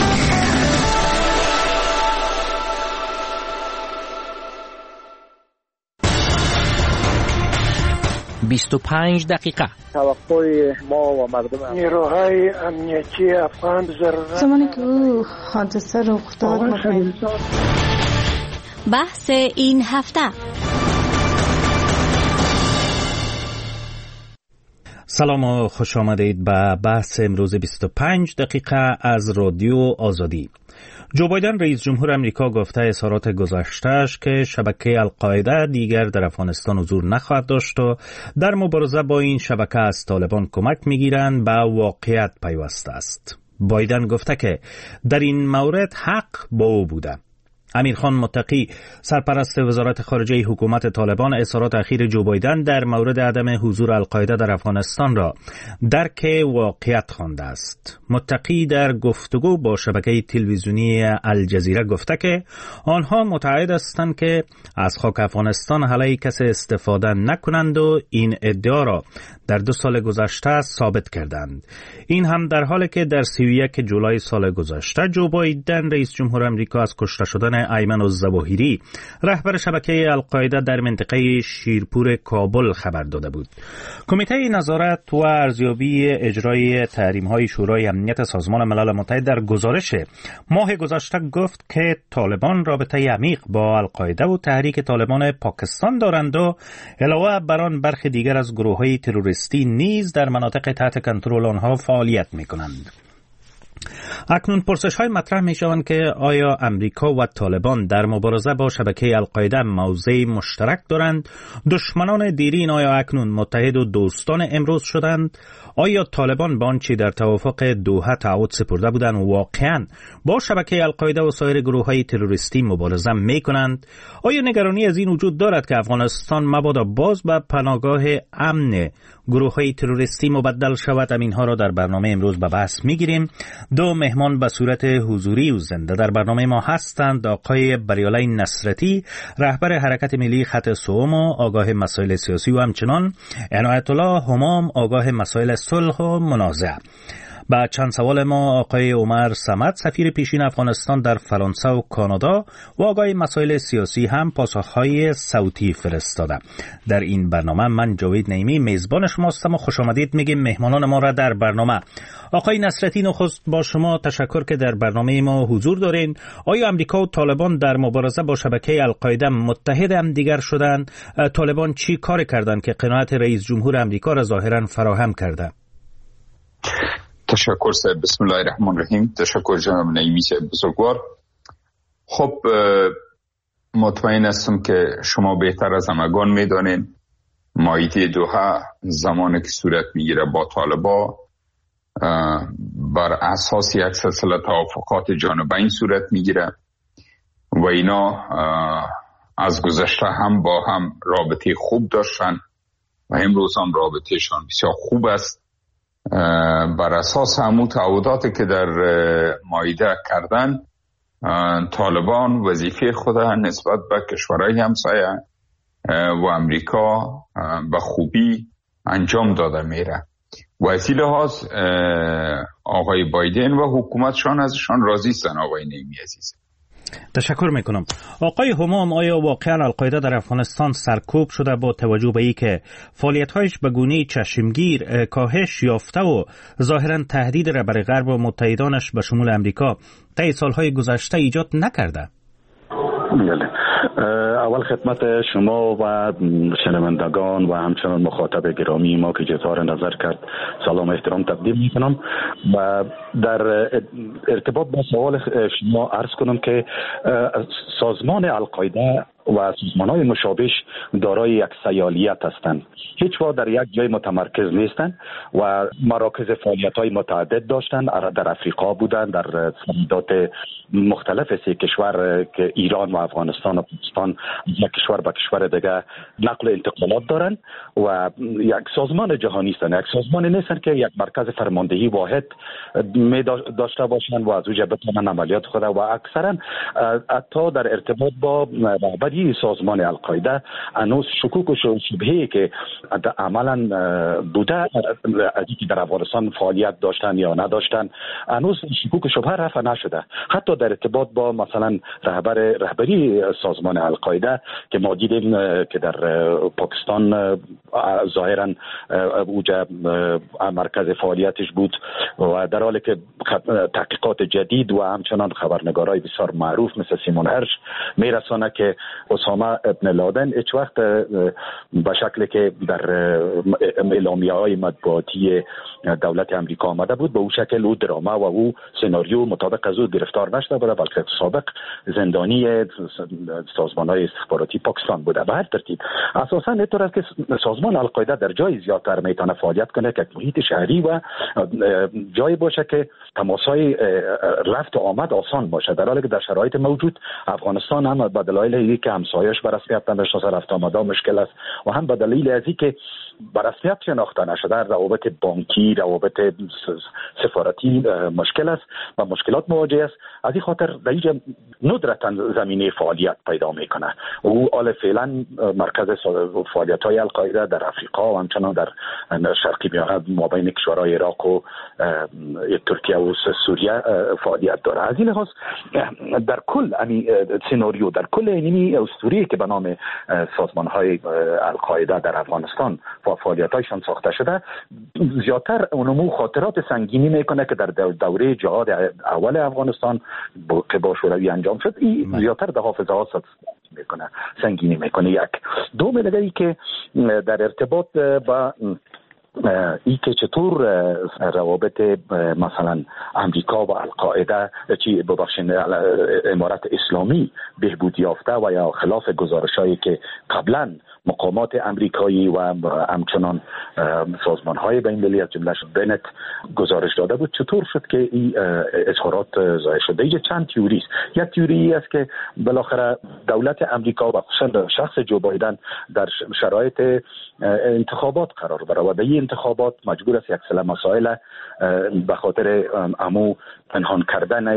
25 دقیقه. توقع ما و مردم نیروهای امنیتی افغان زمانی که او حادثه رخ داد بحث این هفته. سلام و خوش آمدید به بحث امروز 25 دقیقه از رادیو آزادی. جو بایدن رئیس جمهور امریکا گفته اظهارات گذشته‌اش که شبکه القاعده دیگر در افغانستان حضور نخواهد داشت و در مبارزه با این شبکه از طالبان کمک می‌گیرند به واقعیت پیوسته است. بایدن گفته که در این مورد حق با او بوده. امیرخان متقی سرپرست وزارت خارجه حکومت طالبان اظهارات اخیر جو بایدن در مورد عدم حضور القاعده در افغانستان را درک واقعیت خوانده است. متقی در گفتگو با شبکه تلویزیونی الجزیره گفته که آنها متعهد هستند که از خاک افغانستان علیه کسی استفاده نکنند و این ادعا را در 2 سال گذشته ثابت کردند. این هم در حالی که در 31 جولای سال گذشته جو بایدن رئیس جمهور امریکا از کشته شدن ایمن الظواهری رهبر شبکه القاعده در منطقه شیرپور کابل خبر داده بود. کمیته نظارت و ارزیابی اجرای تحریم‌های شورای امنیت سازمان ملل متحد در گزارش ماه گذشته گفت که طالبان رابطه عمیق با القاعده و تحریک طالبان پاکستان دارند و علاوه بر آن برخی دیگر از گروه‌های تروریستی نیز در مناطق تحت کنترل آنها فعالیت می‌کنند. اکنون پرسش‌های مطرح می‌شوند که آیا امریکا و طالبان در مبارزه با شبکه القاعده موضع مشترک دارند؟ دشمنان دیرین آیا اکنون متحد و دوستان امروز شدند؟ آیا طالبان با آنچه در توافق دوحه تعهد سپرده بودند واقعاً با شبکه القاعده و سایر گروه‌های تروریستی مبارزه می‌کنند؟ آیا نگرانی از این وجود دارد که افغانستان مبادا باز به پناهگاه امن گروه‌های تروریستی مبدل شود؟ اینها را در برنامه امروز به بحث می‌گیریم. 2 مهمان به صورت حضوری و زنده در برنامه ما هستند. آقای بریالای نصرتی رهبر حرکت ملی خط سوم و آگاه مسائل سیاسی و همچنان عنایت الله همام آگاه مسائل صلح و منازعه. با چند سوال ما آقای عمر صمد سفیر پیشین افغانستان در فرانسه و کانادا و آقای مسائل سیاسی هم پاسخهای صوتی فرستاده. در این برنامه من جاوید نعیمی میزبان شما هستم و خوش آمدید میگیم مهمانان ما را در برنامه. آقای نصرتی، نخست با شما تشکر که در برنامه ما حضور دارین. آیا امریکا و طالبان در مبارزه با شبکه القاعده متحد هم دیگر شدند؟ طالبان چی کار کردند که قناعت رئیس جمهور امریکا را ظاهرا فراهم کرده؟ تشکر صاحب. بسم الله الرحمن الرحیم. تشکر جناب نعیمی صاحب بزرگوار. خب مطمئن هستم که شما بهتر از همگان میدانید مائده دوحه زمانی که صورت میگیره با طالبان بر اساس یک سلسله توافقات جانبین صورت میگیره و اینا از گذشته هم با هم رابطه خوب داشتن و امروز هم رابطهشان بسیار خوب است. بر اساس همون تعهداتی که در مائده کردن، طالبان وظیفه خود نسبت به کشورهای همسایه و امریکا به خوبی انجام داده میره و از این لحاظ آقای بایدن و حکومتشان ازشان راضی هستند. آقای نعیمی عزیز، تشکر میکنم. آقای همام، آیا واقعا القاعده در افغانستان سرکوب شده با توجه به اینکه فعالیت‌هایش به گونه‌ای چشمگیر کاهش یافته و ظاهراً تهدید را برای غرب و متحدانش به شمول امریکا طی سالهای گذشته ایجاد نکرده؟ بله. اول خدمت شما و شنوندگان و همچنان مخاطب گرامی ما که اظهار نظر کرد سلام و احترام تقدیم میکنم و در ارتباط با سوال شما عرض کنم که سازمان القاعده و سازمان‌های مشابهش دارای یک سیالیت هستند. هیچ وقت در یک جای متمرکز نیستند و مراکز فعالیت‌های متعدد داشتند. در افریقا بودند، در سرحدات مختلف سه کشور که ایران و افغانستان و پاکستان یک کشور به کشور دیگه نقل و انتقالات دارند و یک سازمان جهانی هستند. یک سازمان نیستند که یک مرکز فرماندهی واحد می داشته باشند و از اونجا بتوانند عملیات خود و اکثرا حتی در ارتباط با رهبری سازمان القاعده هنوز شکوک و شبهه‌ای که عملا بوده از اینکه در افغانستان فعالیت داشتن یا نداشتن هنوز شکوک و شبهه رفع نشده. حتی در ارتباط با مثلا رهبری سازمان القاعده که ما دیدیم که در پاکستان ظاهرا اوجا مرکز فعالیتش بود و در حالی که تحقیقات جدید و همچنان خبرنگارای بسیار معروف مثل سیمون هرش میرسانه که اسامه ابن لادن هیچ وقت به شکلی که در اعلامیه‌های مطبوعاتی دولت امریکا آمده بود به او شکل او درامه و او سناریو مطابق از او گرفتار نشده بوده، بلکه سابق زندانی سازمان‌های استخباراتی پاکستان بوده. به هر ترتیب اساساً اینطور است که سازمان القاعده در جای زیادتر میتونه فعالیت کنه که محیط شهری و جای باشه که تماس‌های رفت و آمد آسان باشه، در حالی که در شرایط موجود افغانستان هم به دلایل که همسایه‌اش به رسمیت نشناسه رفت آمد مشکل است و هم به دلیل از اینکه به رسمیت شناخته نشده روابط بانکی، روابط سفارتی مشکل است و مشکلات مواجه است. از این خاطر در اینجا ندرتا زمینه فعالیت پیدا میکنه. او حال فعلا مرکز فعالیت‌های القاعده در افریقا و همچنان در شرقی میانه مابین کشورهای عراق و ترکیه و سوریه فعالیت داره. از این لحاظ در کل سناریو در کل اینی اسطوره که به نام سازمان‌های القاعده در افغانستان فعالیت‌هایشان ساخته شده زیادتر اونمو خاطرات سنگینی میکنه که در دوره جهاد اول افغانستان که با شوروی انجام شد این زیادتر در حافظه ها میکنه، سنگینی میکنه. یک دوم دیگه ای که در ارتباط با ای که چطور روابط مثلا امریکا و القاعده امارت اسلامی بهبود یافته و یا خلاف گزارش‌هایی که قبلا مقامات امریکایی و همچنان سازمان‌های بین‌المللی از جمله بنت گزارش داده بود، چطور شد که این اظهارات ظاهر شده؟ اینجا چند تئوری است. یک تئوری است که بالاخره دولت امریکا و خصوصا شخص جو بایدن در شرایط انتخابات قرار داره و در این انتخابات مجبور است یک سری مسائل به خاطر امو پنهان کردن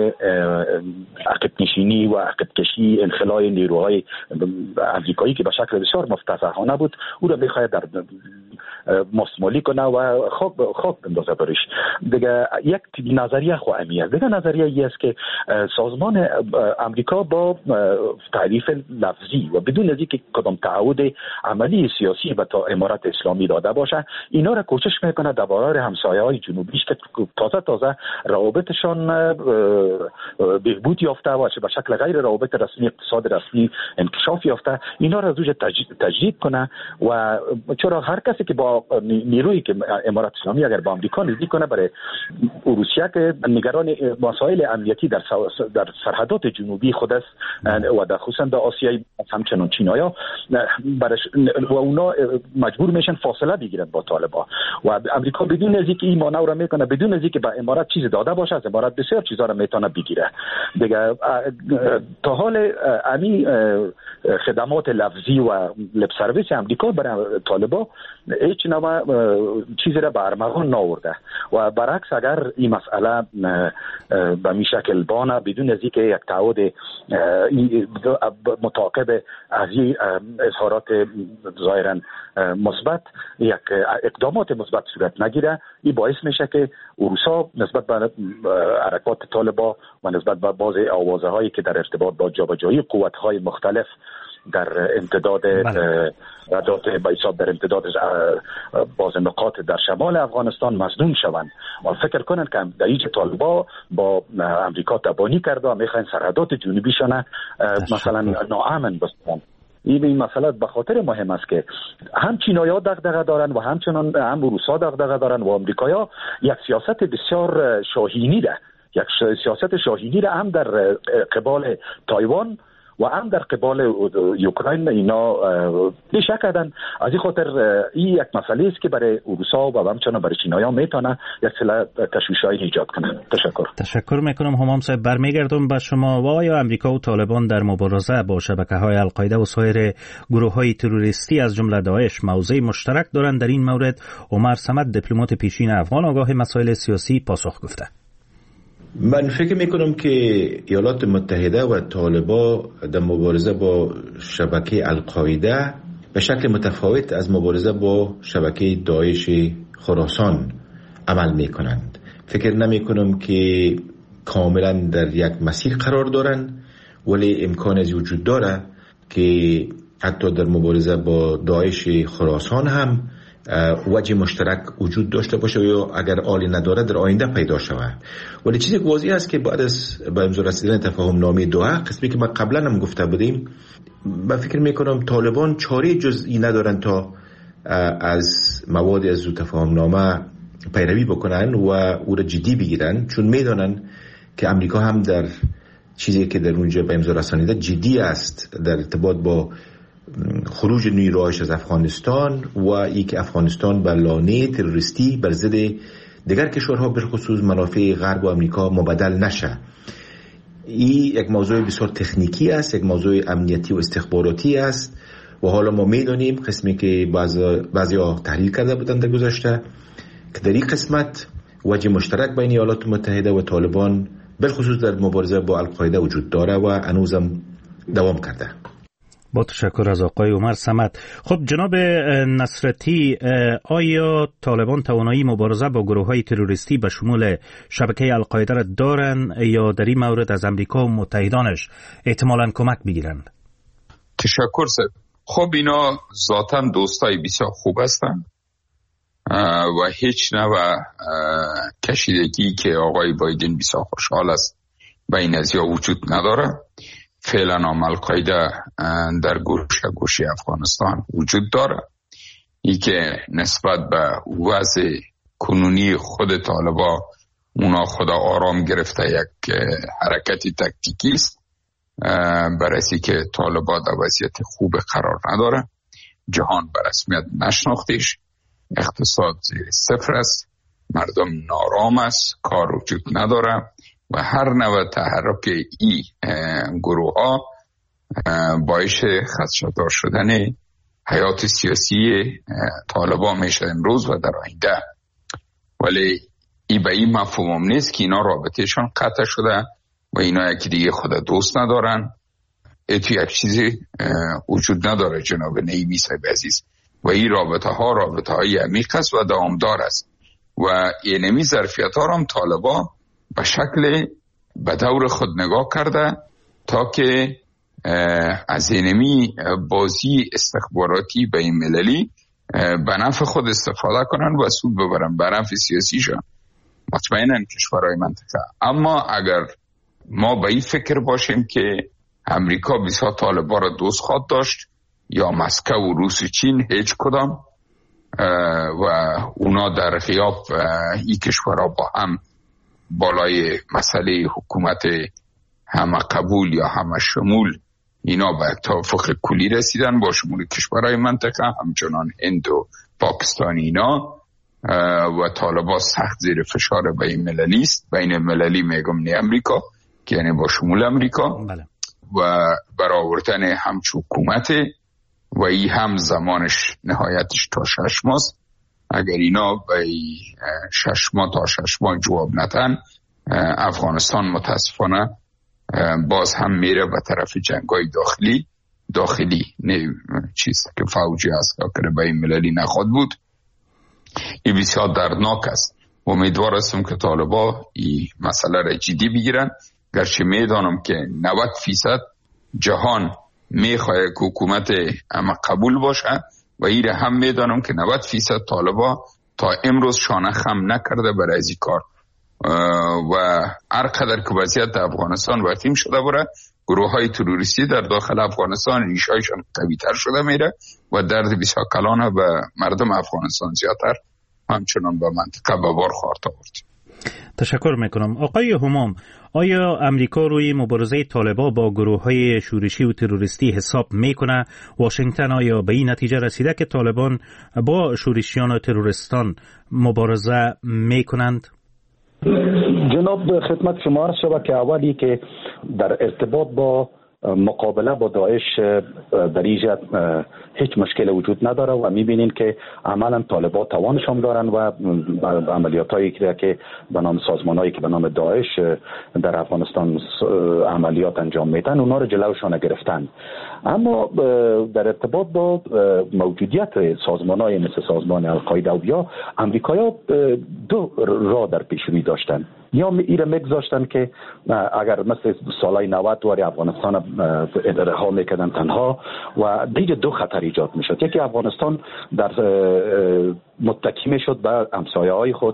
عقب نشینی و عقب کشی انخلاء نیروهای امریکایی که به شکل بسیار مفتضحانه بود او را بخواهد در ماسمالی کنه و خاک بندازه برش. دیگه یک نظریه خو امیه. دیگه نظریه ای است که سازمان امریکا با تعریف لفظی و بدون از اینکه کدام تعهد عملی سیاسی به امارت اسلامی داده باشه، اینا را کوشش میکنه درباره همسایه‌های جنوبیش که تازه روابطشان بهبود یافته و به شکل غیر روابط رسمی اقتصاد رسمی انکشاف یافته، اینا را زوج تجدید کنه. و چرا هر کسی که با نیرویی که امارت اسلامی اگر با امریکا نزدیک کنه، برای روسیه که نگران مسائل امنیتی در سرحدات جنوبی خود است و در خصوصا در آسیای همچنان چینایا، و اونا مجبور میشن فاصله بگیرن با طالبان و امریکا بدون از اینکه این مانور را میکنه، بدون از اینکه به امارات چیزی داده باشه، از امارات بسیار چیزا را میتونه بگیره. دیگه تا حال امی خدمات لفظی و لب سرویس امریکا برای طالبان هیچ نوع چیزی را به ارمغان ناورده و برعکس اگر این مسئله به می شکل بانه بدون از اینکه یک تعهد متعاقب از این اظهارات ظاهرا مثبت، یک اقدامات مثبت صورت نگیره، این باعث میشه که روسا نسبت به حرکات طالبان و نسبت به بعض آوازه هایی که در ارتباط با جابجایی قوت های مختلف در امتداد به حساب در امتداد باز نقاط در شمال افغانستان مظلوم شوند و فکر کنند که در اینجا طالبان با امریکا تبانی کرده و میخواین سرحدات جنوبیشان مثلا ناامن بسازند. این مسئله به خاطر مهم است که هم چینایی‌ها دغدغه دارن و همچنان هم روس‌ها دغدغه دارن و آمریکایی‌ها یک سیاست بسیار شاهینی ده، یک سیاست شاهینی ده هم در قبال تایوان و هم در قبال اوکراین اینا نشه کردن. از این خاطر این یک مسئله است که برای روسا و همچنان برای چینایی‌ها میتونه یک سلسله تشویش‌هایی ایجاد کنه. تشکر میکنم همام صاحب. برمیگردم به شما. و آیا امریکا و طالبان در مبارزه با شبکه‌های القاعده و سایر گروه‌های تروریستی از جمله داعش موضع مشترک دارند؟ در این مورد عمر صمد، دیپلمات پیشین افغان آگاه مسائل سیاسی، پاسخ گفته. من فکر میکنم که ایالات متحده و طالبان در مبارزه با شبکه القاعده به شکل متفاوت از مبارزه با شبکه داعش خراسان عمل میکنند. فکر نمیکنم که کاملا در یک مسیر قرار دارند، ولی امکان از وجود داره که حتی در مبارزه با داعش خراسان هم وجه مشترک وجود داشته باشه یا اگر عالی نداره در آینده پیدا شود. ولی چیزی که واضح است که بعد از به امضا رسیدن تفاهم نامه دوحه، قسمی که ما قبلا هم گفته بودیم، من فکر میکنم طالبان چاره جزئی ندارن تا از مواد از تفاهم نامه پیروی بکنن و او را جدی بگیرن، چون میدونن که امریکا هم در چیزی که در اونجا به امضا رسانیده جدی است در ارتباط با خروج نیروهاش از افغانستان و ای که افغانستان به لانه تروریستی بر ضد دیگر کشورها به خصوص منافع غرب و امریکا مبدل نشه. این یک موضوع بسیار تکنیکی است، یک موضوع امنیتی و استخباراتی است و حالا ما میدونیم قسمی که بعضیا تحلیل کرده بودن در گذشته که در این قسمت وجه مشترک بین ایالات متحده و طالبان بالخصوص در مبارزه با القاعده وجود داره و هنوزم دوام کرده. با تشکر از آقای عمر صمد. خب جناب نصرتی، آیا طالبان توانایی مبارزه با گروه‌های تروریستی به شمول شبکه القاعده را دارند یا در این مورد از امریکا و متحدانش احتمالاً کمک بگیرند؟ تشکر سر. خب اینا ذاتاً دوستای بسیار خوب هستند و هیچ نوع کشیدگی که آقای بایدن بسیار خوشحال است بین ازیا وجود نداره. فعلا القاعده در گوشه افغانستان وجود داره. ای که نسبت به وضع کنونی خود طالبان اونا خدا آرام گرفته یک حرکتی تکتیکی است برای که طالبان در وضعیت خوب قرار نداره. جهان به رسمیت نشناختیش، اقتصاد زیر صفر است، مردم نارام است، کار وجود نداره و هر نوع تحرک این گروه ها باعث خدشه‌دار شدن حیات سیاسی طالبان میشه امروز و در آینده. ولی این به این مفهوم نیست که اینا رابطهشون قطع شده و اینا یکی دیگه خود دوست ندارن. تو یک چیزی وجود نداره جناب نعیمی صاحب عزیز. و این رابطه های عمیق است و دوامدار است و اینمی ظرفیت ها را هم طالبان به شکل به دور خود نگاه کرده تا که از اینمی بازی استخباراتی بین المللی به نفع خود استفاده کنن و سود ببرن به نفع سیاسیشان مطمئناً کشورهای منطقه. اما اگر ما به این فکر باشیم که امریکا بسیار طالبان را دوست خواهد داشت یا مسکو و روس و چین هیچ کدام و اونا در غیاب این کشورها با هم بالای مسئله حکومت همه قبول یا همه شمول اینا به توافق کلی رسیدن با شمول کشورهای منطقه همچنان هند و پاکستان اینا و طالبان سخت زیر فشار بین مللی است. بین مللی میگم نه امریکا که یعنی با شمول امریکا بله. و برآوردن همچو حکومت و ای هم زمانش نهایتش تا 6 ماه. اگر اینا به 6 ماه تا 6 ماه جواب ندن افغانستان متاسفانه باز هم میره به طرف جنگای داخلی نه چیز که فوجی است که بین مللی نخواد بود. این بسیار دردناک است. امیدوار هستم که طالبان این مسئله را جدی بگیرن، گرچه میدانم که 90% جهان میخواه که حکومت اما قبول باشه و این هم میدانم که 90% طالبان تا امروز شانه خم نکرده برای این کار و هر قدر که وضعیت افغانستان وخیم شده بره گروه های تروریستی در داخل افغانستان ریشهایشان قوی تر شده میره و درد بسیار کلانه به مردم افغانستان زیادتر همچنان به منطقه به بار خواهد آورد. تشکر میکنم. آقای همام، آیا امریکا روی مبارزه طالبان با گروه های شورشی و تروریستی حساب میکنه؟ واشنگتن آیا به این نتیجه رسیده که طالبان با شورشیان و تروریستان مبارزه میکنند؟ جناب خدمت شما عرض شود که اولی که در ارتباط با مقابله با داعش در اینجا هیچ مشکل وجود نداره و میبینین که عملا طالبان توانشان دارن و عملیاتایی که به نام سازمانایی که به نام داعش در افغانستان عملیات انجام میدن اونا رو جلوشان گرفتن. اما در ارتباط با موجودیت سازمانایی مثل سازمان القاعده و یا امریکایی‌ها دو راه در پیش روی داشتن. یا ایره میگذاشتن که اگر مثل سالهای 90 واری افغانستان رها میکردن تنها و دیگه دو خطر ایجاد میشد. یکی افغانستان در متکی میشد به همسایه‌های خود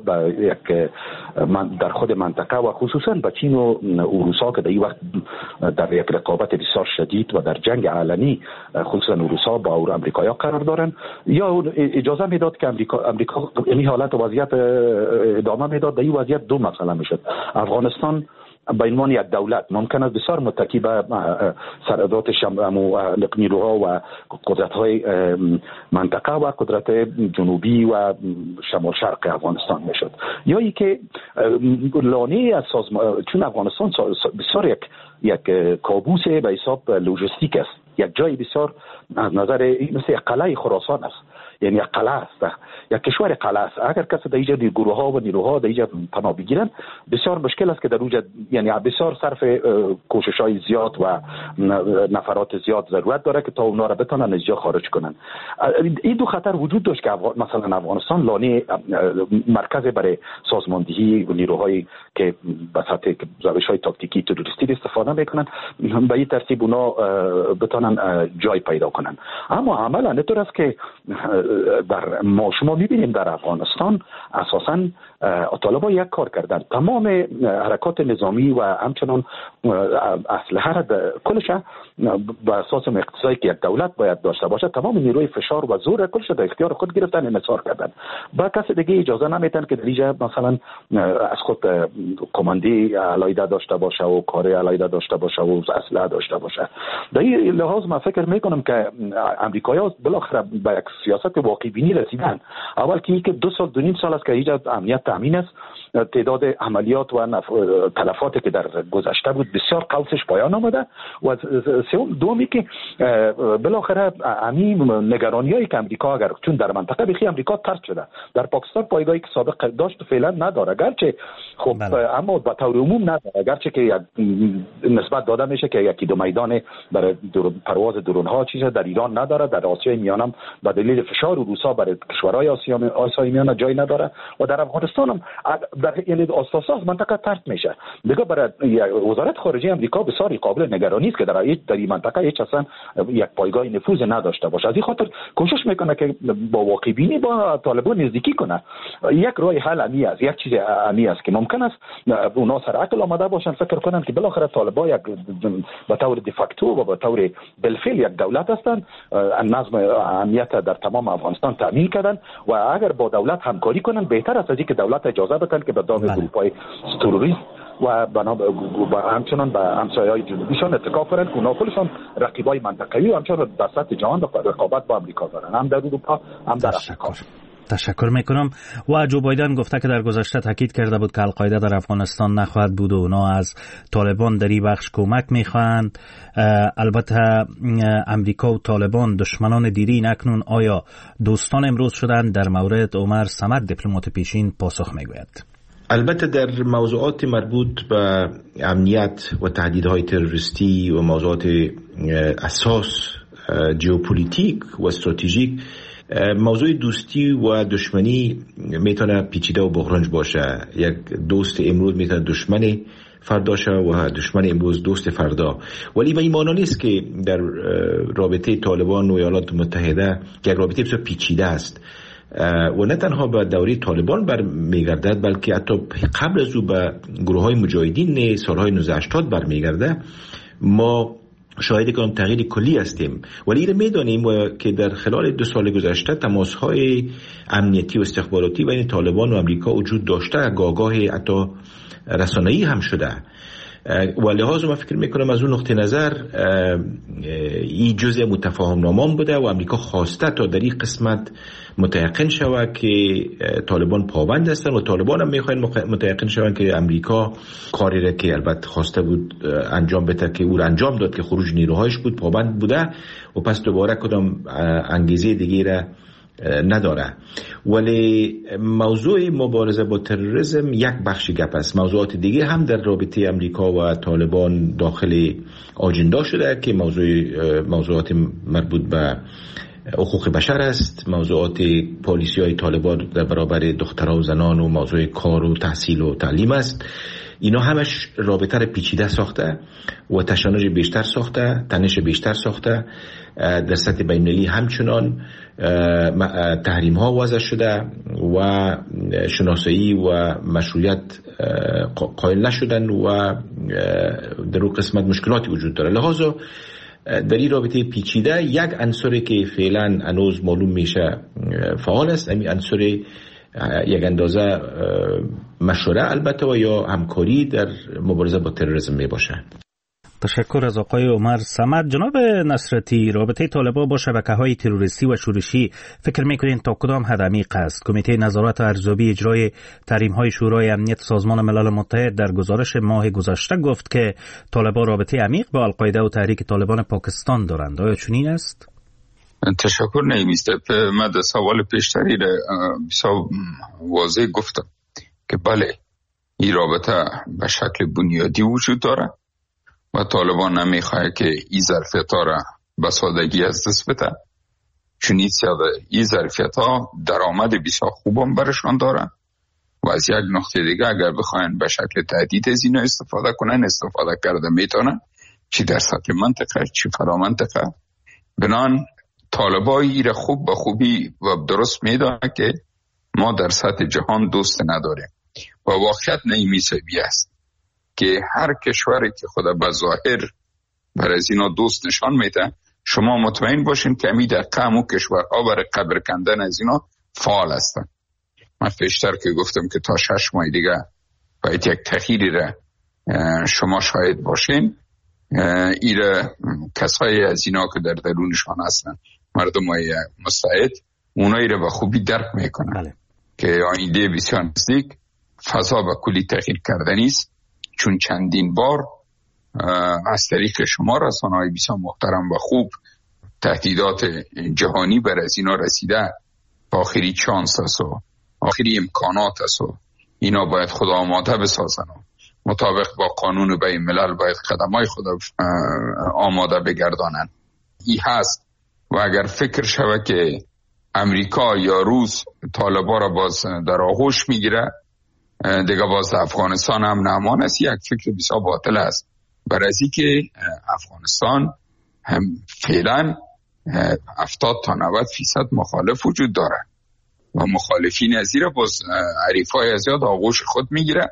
در خود منطقه و خصوصا به چین و روسا که در این وقت در یک رقابت بسیار شدید و در جنگ علنی خصوصا روسا با امریکایی‌ها قرار دارن، یا اجازه میداد که امریکا این حالت و وضعیت ادامه میداد. در این وضعیت دو مسئله میشد. افغانستان به عنوان یک دولت ممکن است بسیار متکی به سرادات نیروها و قدرت‌های منطقه و قدرت جنوبی و شمال شرق افغانستان میشد، یا ای که لانه از چون افغانستان بسیار یک کابوس به حساب لوجستیک است، یک جای بسیار از نظر مثل یک قلعه خراسان است، یعنی یک قلعه است، یک کشور قلعه است. اگر کسی در اینجا گروه ها و نیروها در اینجا پناه بگیرن بسیار مشکل است که در اونجا یعنی بسیار صرف کوشش های زیاد و نفرات زیاد ضرورت داره که تا اونا را بتونن از اینجا خارج کنن. این دو خطر وجود داشت که مثلا افغانستان لانه مرکز برای سازماندهی و نیروهایی که به سطح روش‌های تاکتیکی تروریستی استفاده میکنن به این ترتیب اونا بتونن جای پیدا کنن. اما عملا اینطور است که در شما میبینیم در افغانستان اساساً طالبان یک کار کردن، تمام حرکات نظامی و همچنان اسلحه را کلش به اساس اقتصادی که یک دولت باید داشته باشه، تمام نیروی فشار و زور کلش در اختیار خود گرفتن، انحصار کردن. با کسی دیگه اجازه نمیدن که در مثلا از خود کماندی علیحده داشته باشه و کار علیحده داشته باشه و اسلحه داشته باشه. در این لحاظ من فکر میکنم که امریکایی‌ها بالاخره به یک سیاست واقع بینی رسیدن. اول که 2 سال 2.5 سال است که ایجاد امنیت تامین است تعداد عملیات و تلفاتی که در گذشته بود بسیار قوسش پایان آمده. و دومی که بالاخره همین نگرانیایی که امریکا اگر چون در منطقه بخی امریکا طرد شده، در پاکستان پایگاهی که سابق داشت فعلا نداره، گرچه خب اما به طور عموم نداره، گرچه که نسبت داده میشه که یکی دو میدان برای پرواز درون ها چیزا در ایران نداره، در آسیای میانم به دلیل فشار روسا برای کشورهای آسیای میانه جای نداره و در افغانستان هم در یعنی اساساس منطقه طرد میشه. دیگه برای وزارت خارجه امریکا بسیار قابل نگرانی است که در این منطقه هیچ اصلا یک پایگاه نفوذ نداشته باشه. از این خاطر کوشش میکنه که با واقع بینی با طالبان نزدیکی کنه. یک راه حل امی است، یک چیز امی است که ممکن است اونا سر عقل آمده باشن فکر کنن که بالاخره طالبان یک به طور دیفاکتو و به طور بالفعل یک دولت هستند، نظم امنیت در تمام افغانستان تامین کردن و اگر با دولت همکاری کنن بهتر است از اینکه دولت اجازه بدن که به دام گروه‌های تروریست و همچنان به همسایه‌های جنوبیشان اتکا کنند که اونا خودشان رقیبای منطقه‌ای و همچنان در سطح جهان رقابت با آمریکا دارن، هم در اروپا هم در آفریقا. تشکر میکنم. و جو بایدن گفته که در گذشته تاکید کرده بود که القاعده در افغانستان نخواهد بود و اونا از طالبان در این بخش کمک میخواهند. البته امریکا و طالبان دشمنان دیرین، اکنون آیا دوستان امروز شدند؟ در مورد عمر صمد دیپلمات پیشین پاسخ میگوید. البته در موضوعات مربوط به امنیت و تهدیدهای تروریستی و موضوعات اساس ژئوپلیتیک و استراتژیک، موضوع دوستی و دشمنی میتونه پیچیده و بحرانج باشه. یک دوست امروز میتونه دشمن فردا شه و دشمن امروز دوست فردا، ولی به این معنی نیست که در رابطه طالبان و ایالات متحده یک رابطه بسیار پیچیده است و نه تنها به دوره طالبان برمیگردد بلکه حتی قبل از او به گروه های مجاهدین سالهای 1980 برمیگرده. ما شاهد کنم تغییر کلی هستیم، ولی این میدانیم که در خلال 2 سال گذشته تماس‌های امنیتی و استخباراتی بین طالبان و امریکا وجود داشته، گاهگاه حتی رسانه‌ای هم شده و لحاظا من فکر میکنم از اون نقطه نظر این جزء متفاهم نامه بوده و امریکا خواسته تا در این قسمت متيقن شود که طالبان پابند هستند و طالبان هم میخواین متيقن شوند که امریکا کاری را که البته خواسته بود انجام بده که او را انجام داد که خروج نیروهایش بود پابند بوده و پس دوباره کدام انگیزه دیگه را نداره. ولی موضوع مبارزه با تروریسم یک بخش گپ است. موضوعات دیگه هم در رابطه امریکا و طالبان داخل آجندا شده که موضوعات مربوط به حقوق بشر است، موضوعات پالیسی های طالبان در برابر دخترها و زنان و موضوع کار و تحصیل و تعلیم است. اینا همش رابطه را پیچیده ساخته و تشنج بیشتر ساخته، تنش بیشتر ساخته. در سطح بین‌المللی همچنان تحریم ها وضع شده و شناسایی و مشروعیت قائل نشدن و در اون قسمت مشکلاتی وجود داره. لحاظا در این رابطه پیچیده یک عنصری که فعلا هنوز معلوم میشه فعال است، همین عنصر یک اندازه مشوره البته و یا همکاری در مبارزه با تروریسم می باشه. تشکر از آقای عمر صمد. جناب نصرتی، رابطه طالبان با شبکه‌های تروریستی و شورشی فکر می‌کنید تا کدام حد عمیق است؟ کمیته نظارت و ارزیابی اجرای تحریم‌های شورای امنیت سازمان ملل متحد در گزارش ماه گذشته گفت که طالبان رابطه عمیق با القاعده و تحریک طالبان پاکستان دارند. آیا چنین است؟ تشکر نیمیسته. من در سوال پیشتری بسیار واضح گفتم که بله این رابطه به شکل بنیادی وجود داره و طالبان نمیخواه که این ظرفیت ها را به سادگی از دست بده، چون این ظرفیت ها درآمد بسیار خوب هم برشان داره و از یک نقطه دیگه اگر بخواین به شکل تهدید از اینا استفاده کنن استفاده کرده میتونن، چی در سطح منطقه چی فرا منطقه. بنان طالبایی را خوب به خوبی و درست میدونه که ما در سطح جهان دوست نداریم و واقعیت نیمیسبی است که هر کشوری که خدا به ظاهر بر از اینا دوست نشان میده، شما مطمئن باشین که امی در قم و کشورها برای قبر کندن از اینا فعال هستن. من پیشتر که گفتم که تا 6 ماه دیگه باید یک تغییری را شما شاهد باشین. ایره کسایی از اینا که در درونشان هستن مردم های مستعد، اونایی را به خوبی درک میکنن که آینده بسیار نزدیک فضا به کلی تغییر کردنی است، چون چندین بار از طریق شما رسانه‌های بسیار محترم و خوب تهدیدات جهانی بر از اینا رسیده. آخری چانس است و آخری امکانات است و اینا باید خود آماده بسازن و مطابق با قانون بین الملل باید قدمای خود آماده بگردانن. این هست و اگر فکر شود که امریکا یا روس طالبان را باز در آغوش میگیره، دیگه باز افغانستان هم نمان است. یک فکر بسیار باطل است، برای که افغانستان هم فعلا 70 تا 90% مخالف وجود داره و مخالفین از زیر باز عریفای زیاد آغوش خود میگیره.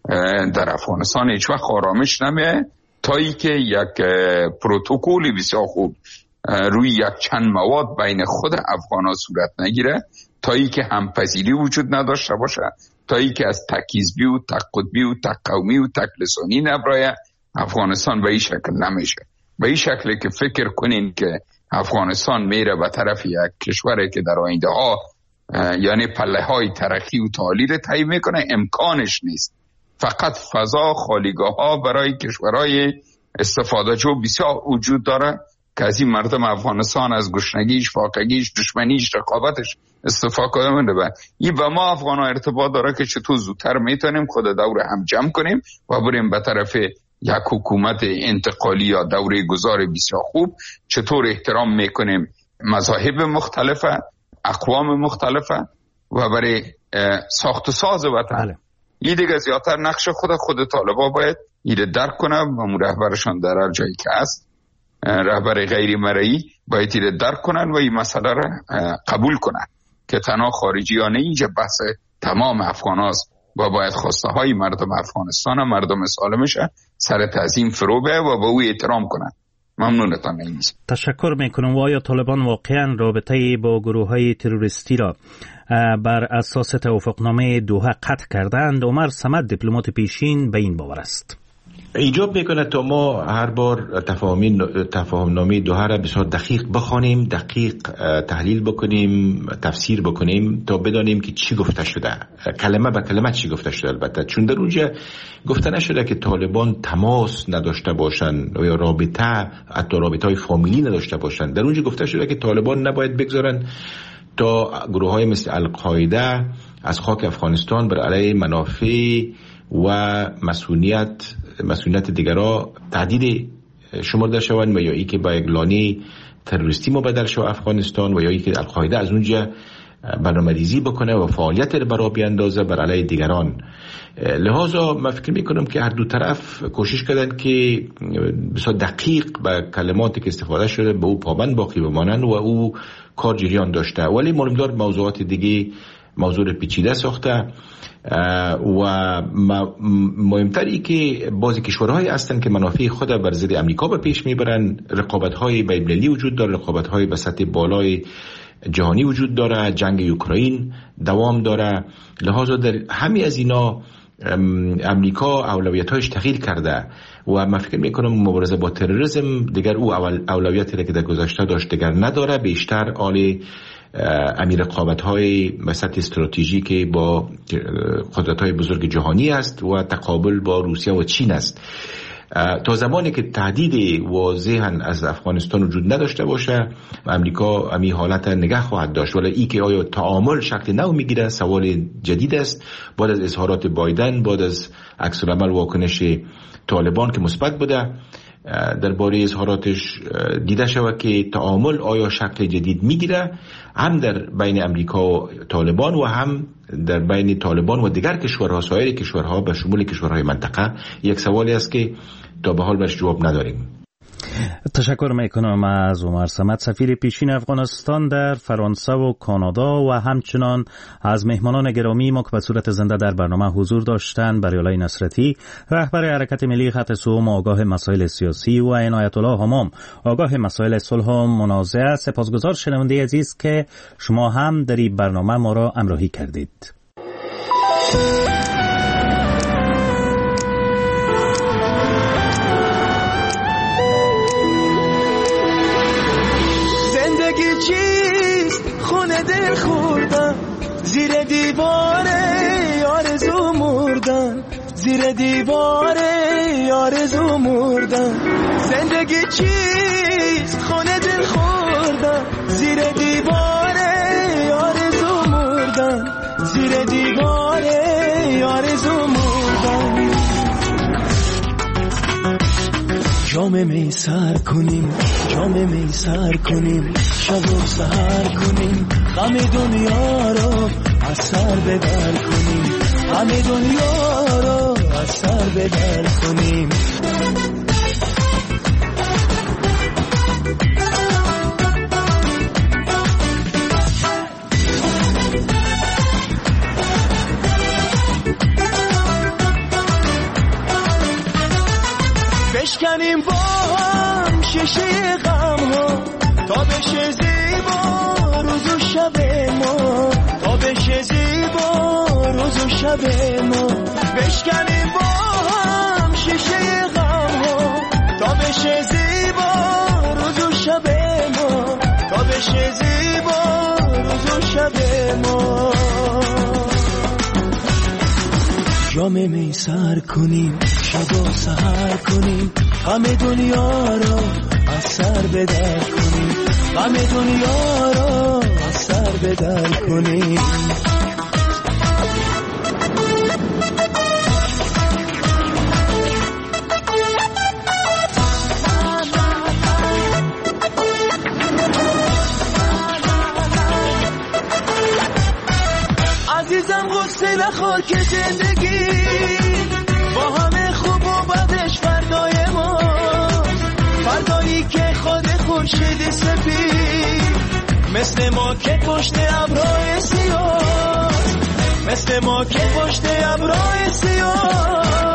در افغانستان هیچ وقت آرامش نمیه تا ای که یک پروتکلی بسیار خوب روی یک چند مواد بین خود افغانا صورت نگیره، تا ای که همپذیری وجود نداشته باشه، تا ای که از تک حزبی و تک قطبی و تک قومی و تک لسانی نبرایه. افغانستان به این شکل نمیشه. به این شکل که فکر کنین که افغانستان میره به طرف یک کشوری که در آینده ها یعنی پله های ترقی و تعالی رو طی میکنه، امکانش نیست. فقط فضا خالیگاه ها برای کشورهای استفاده جو بسیار وجود داره که از این مردم افغانستان از گشنگیش، فاقگیش، دشمنیش، رقابتش استفاده منده. این با ما افغان ها ارتباط داره که چطور زودتر میتونیم خود دور هم جمع کنیم و بریم به طرف یک حکومت انتقالی یا دوره گذار بسیار خوب. چطور احترام میکنیم مذاهب مختلفه، اقوام مختلفه و برای ساخت و ساز وطن. این دیگه زیادتر نقش خود طالبان باید ایره درک کنه و رهبرشان در هر جایی که هست، رهبر غیر مرئی باید ایره درک کنن و این مسئله را قبول کنن که تنها خارجیانه اینجا بحث تمام افغان هاست و باید خواسته های مردم افغانستان و مردم سالمش سر تعظیم فرو به و به او احترام کنن. ممنونتان نیست. تشکر میکنم. و آیا طالبان واقعا رابطه با گروه های تروریستی را بر اساس توافقنامه دوحه قطع کردند؟ عمر صمد دیپلمات پیشین به این باور است. ایجاب میکنه تا ما هر بار تفاهمنامه دوحه را بسیار دقیق بخوانیم، دقیق تحلیل بکنیم، تفسیر بکنیم تا بدانیم که چی گفته شده، کلمه به کلمه چی گفته شده. البته چون در اونجا گفته نشده که طالبان تماس نداشته باشن یا رابطه، حتی رابطه های فامیلی نداشته باشن. در اونجا گفته شده که طالبان نباید بگذارن تا گروه های مثل القاعده از خاک افغانستان بر علیه منافع و مسئولیت دیگرها تهدید شمرده شوند و یا ای که با یک لانه تروریستی مبدل شود افغانستان و یا ای که القاعده از اونجا برنامه‌ریزی بکنه و فعالیت رو برای بیاندازه بر علیه دیگران. لذا من فکر میکنم که هر دو طرف کوشش کردن که بسیار دقیق به کلماتی که استفاده شده به او پابند باقی بمانند و او کار جریان داشته، ولی معلومدار موضوعات دیگه موضوع پیچیده ساخته و مهمتری که بعضی کشورهای هستند که منافع خود بر ضد امریکا به پیش میبرن. رقابت‌های بین‌المللی وجود داره، رقابت‌های به سطح بالای جهانی وجود داره، جنگ اوکراین دوام داره. لذا در همه از اینا امریکا اولویت‌هاش تغییر کرده و من فکر میکنم مبارزه با تروریسم دیگر او اولویتی را که در گذشته داشت دیگر نداره، بیشتر آل امیر رقابت‌های مسئله استراتژیک با قدرت‌های بزرگ جهانی است و تقابل با روسیه و چین است. تا زمانی که تهدید واضحاً از افغانستان وجود نداشته باشه امریکا امی حالت نگه خواهد داشت. ولی ای که آیا تعامل شکل نو میگیره سوال جدید است. بعد از اظهارات بایدن، بعد از عکس‌العمل واکنش طالبان که مثبت بوده، درباره اظهاراتش دیده شود که تعامل آیا شکل جدید میگیره، هم در بین امریکا و طالبان و هم در بین طالبان و دیگر کشورها، سایر کشورها به شمول کشورهای منطقه. یک سوالی است که تا به حال برش جواب نداریم. تشکر میکنم از عمر صمد، سفیر پیشین افغانستان در فرانسه و کانادا و همچنان از مهمانان گرامی ما که به صورت زنده در برنامه حضور داشتند: بریالای نصرتی رهبر حرکت ملی خط سوم آگاه مسائل سیاسی و عنایت الله همام آگاه مسائل صلح و منازعه. سپاسگزار شنونده عزیز که شما هم در این برنامه ما را همراهی کردید. خونه دل خوردم زیر دیواره آرزومون زیر دیوار آرزو مردم. زندگی چیست خونه دل خوردم، زیر دیوار آرزو مردم، زیر دیوار آرزو مردم. جام می سر کنیم، جام می سر کنیم، شب و سحر کنیم، غم دنیا رو از سر بدر کنیم، غم دنیا رو از سر بدر کنیم. بشکنیم با هم شیشه غم ها تا بشه زیبا روز و شب ما، تا بشه زیبا روز و شب ما. بشکنیم با هم شیشه غم ها تا بشه زیبا روز و شب ما، تا بشه زیبا روز و شب ما. جام می سر کنیم، شب و سحر کنیم، غم دنیا رو از سر بدر کنیم، غم دنیا رو از سر بدر کنیم. عزیزم غصه نخور که زندگی با همه خوب و بدش فردای ما، فردایی که خود خورشید سفید مثل ما که پشت ابرهای سیاه، مثل ما که پشت ابرهای سیاه.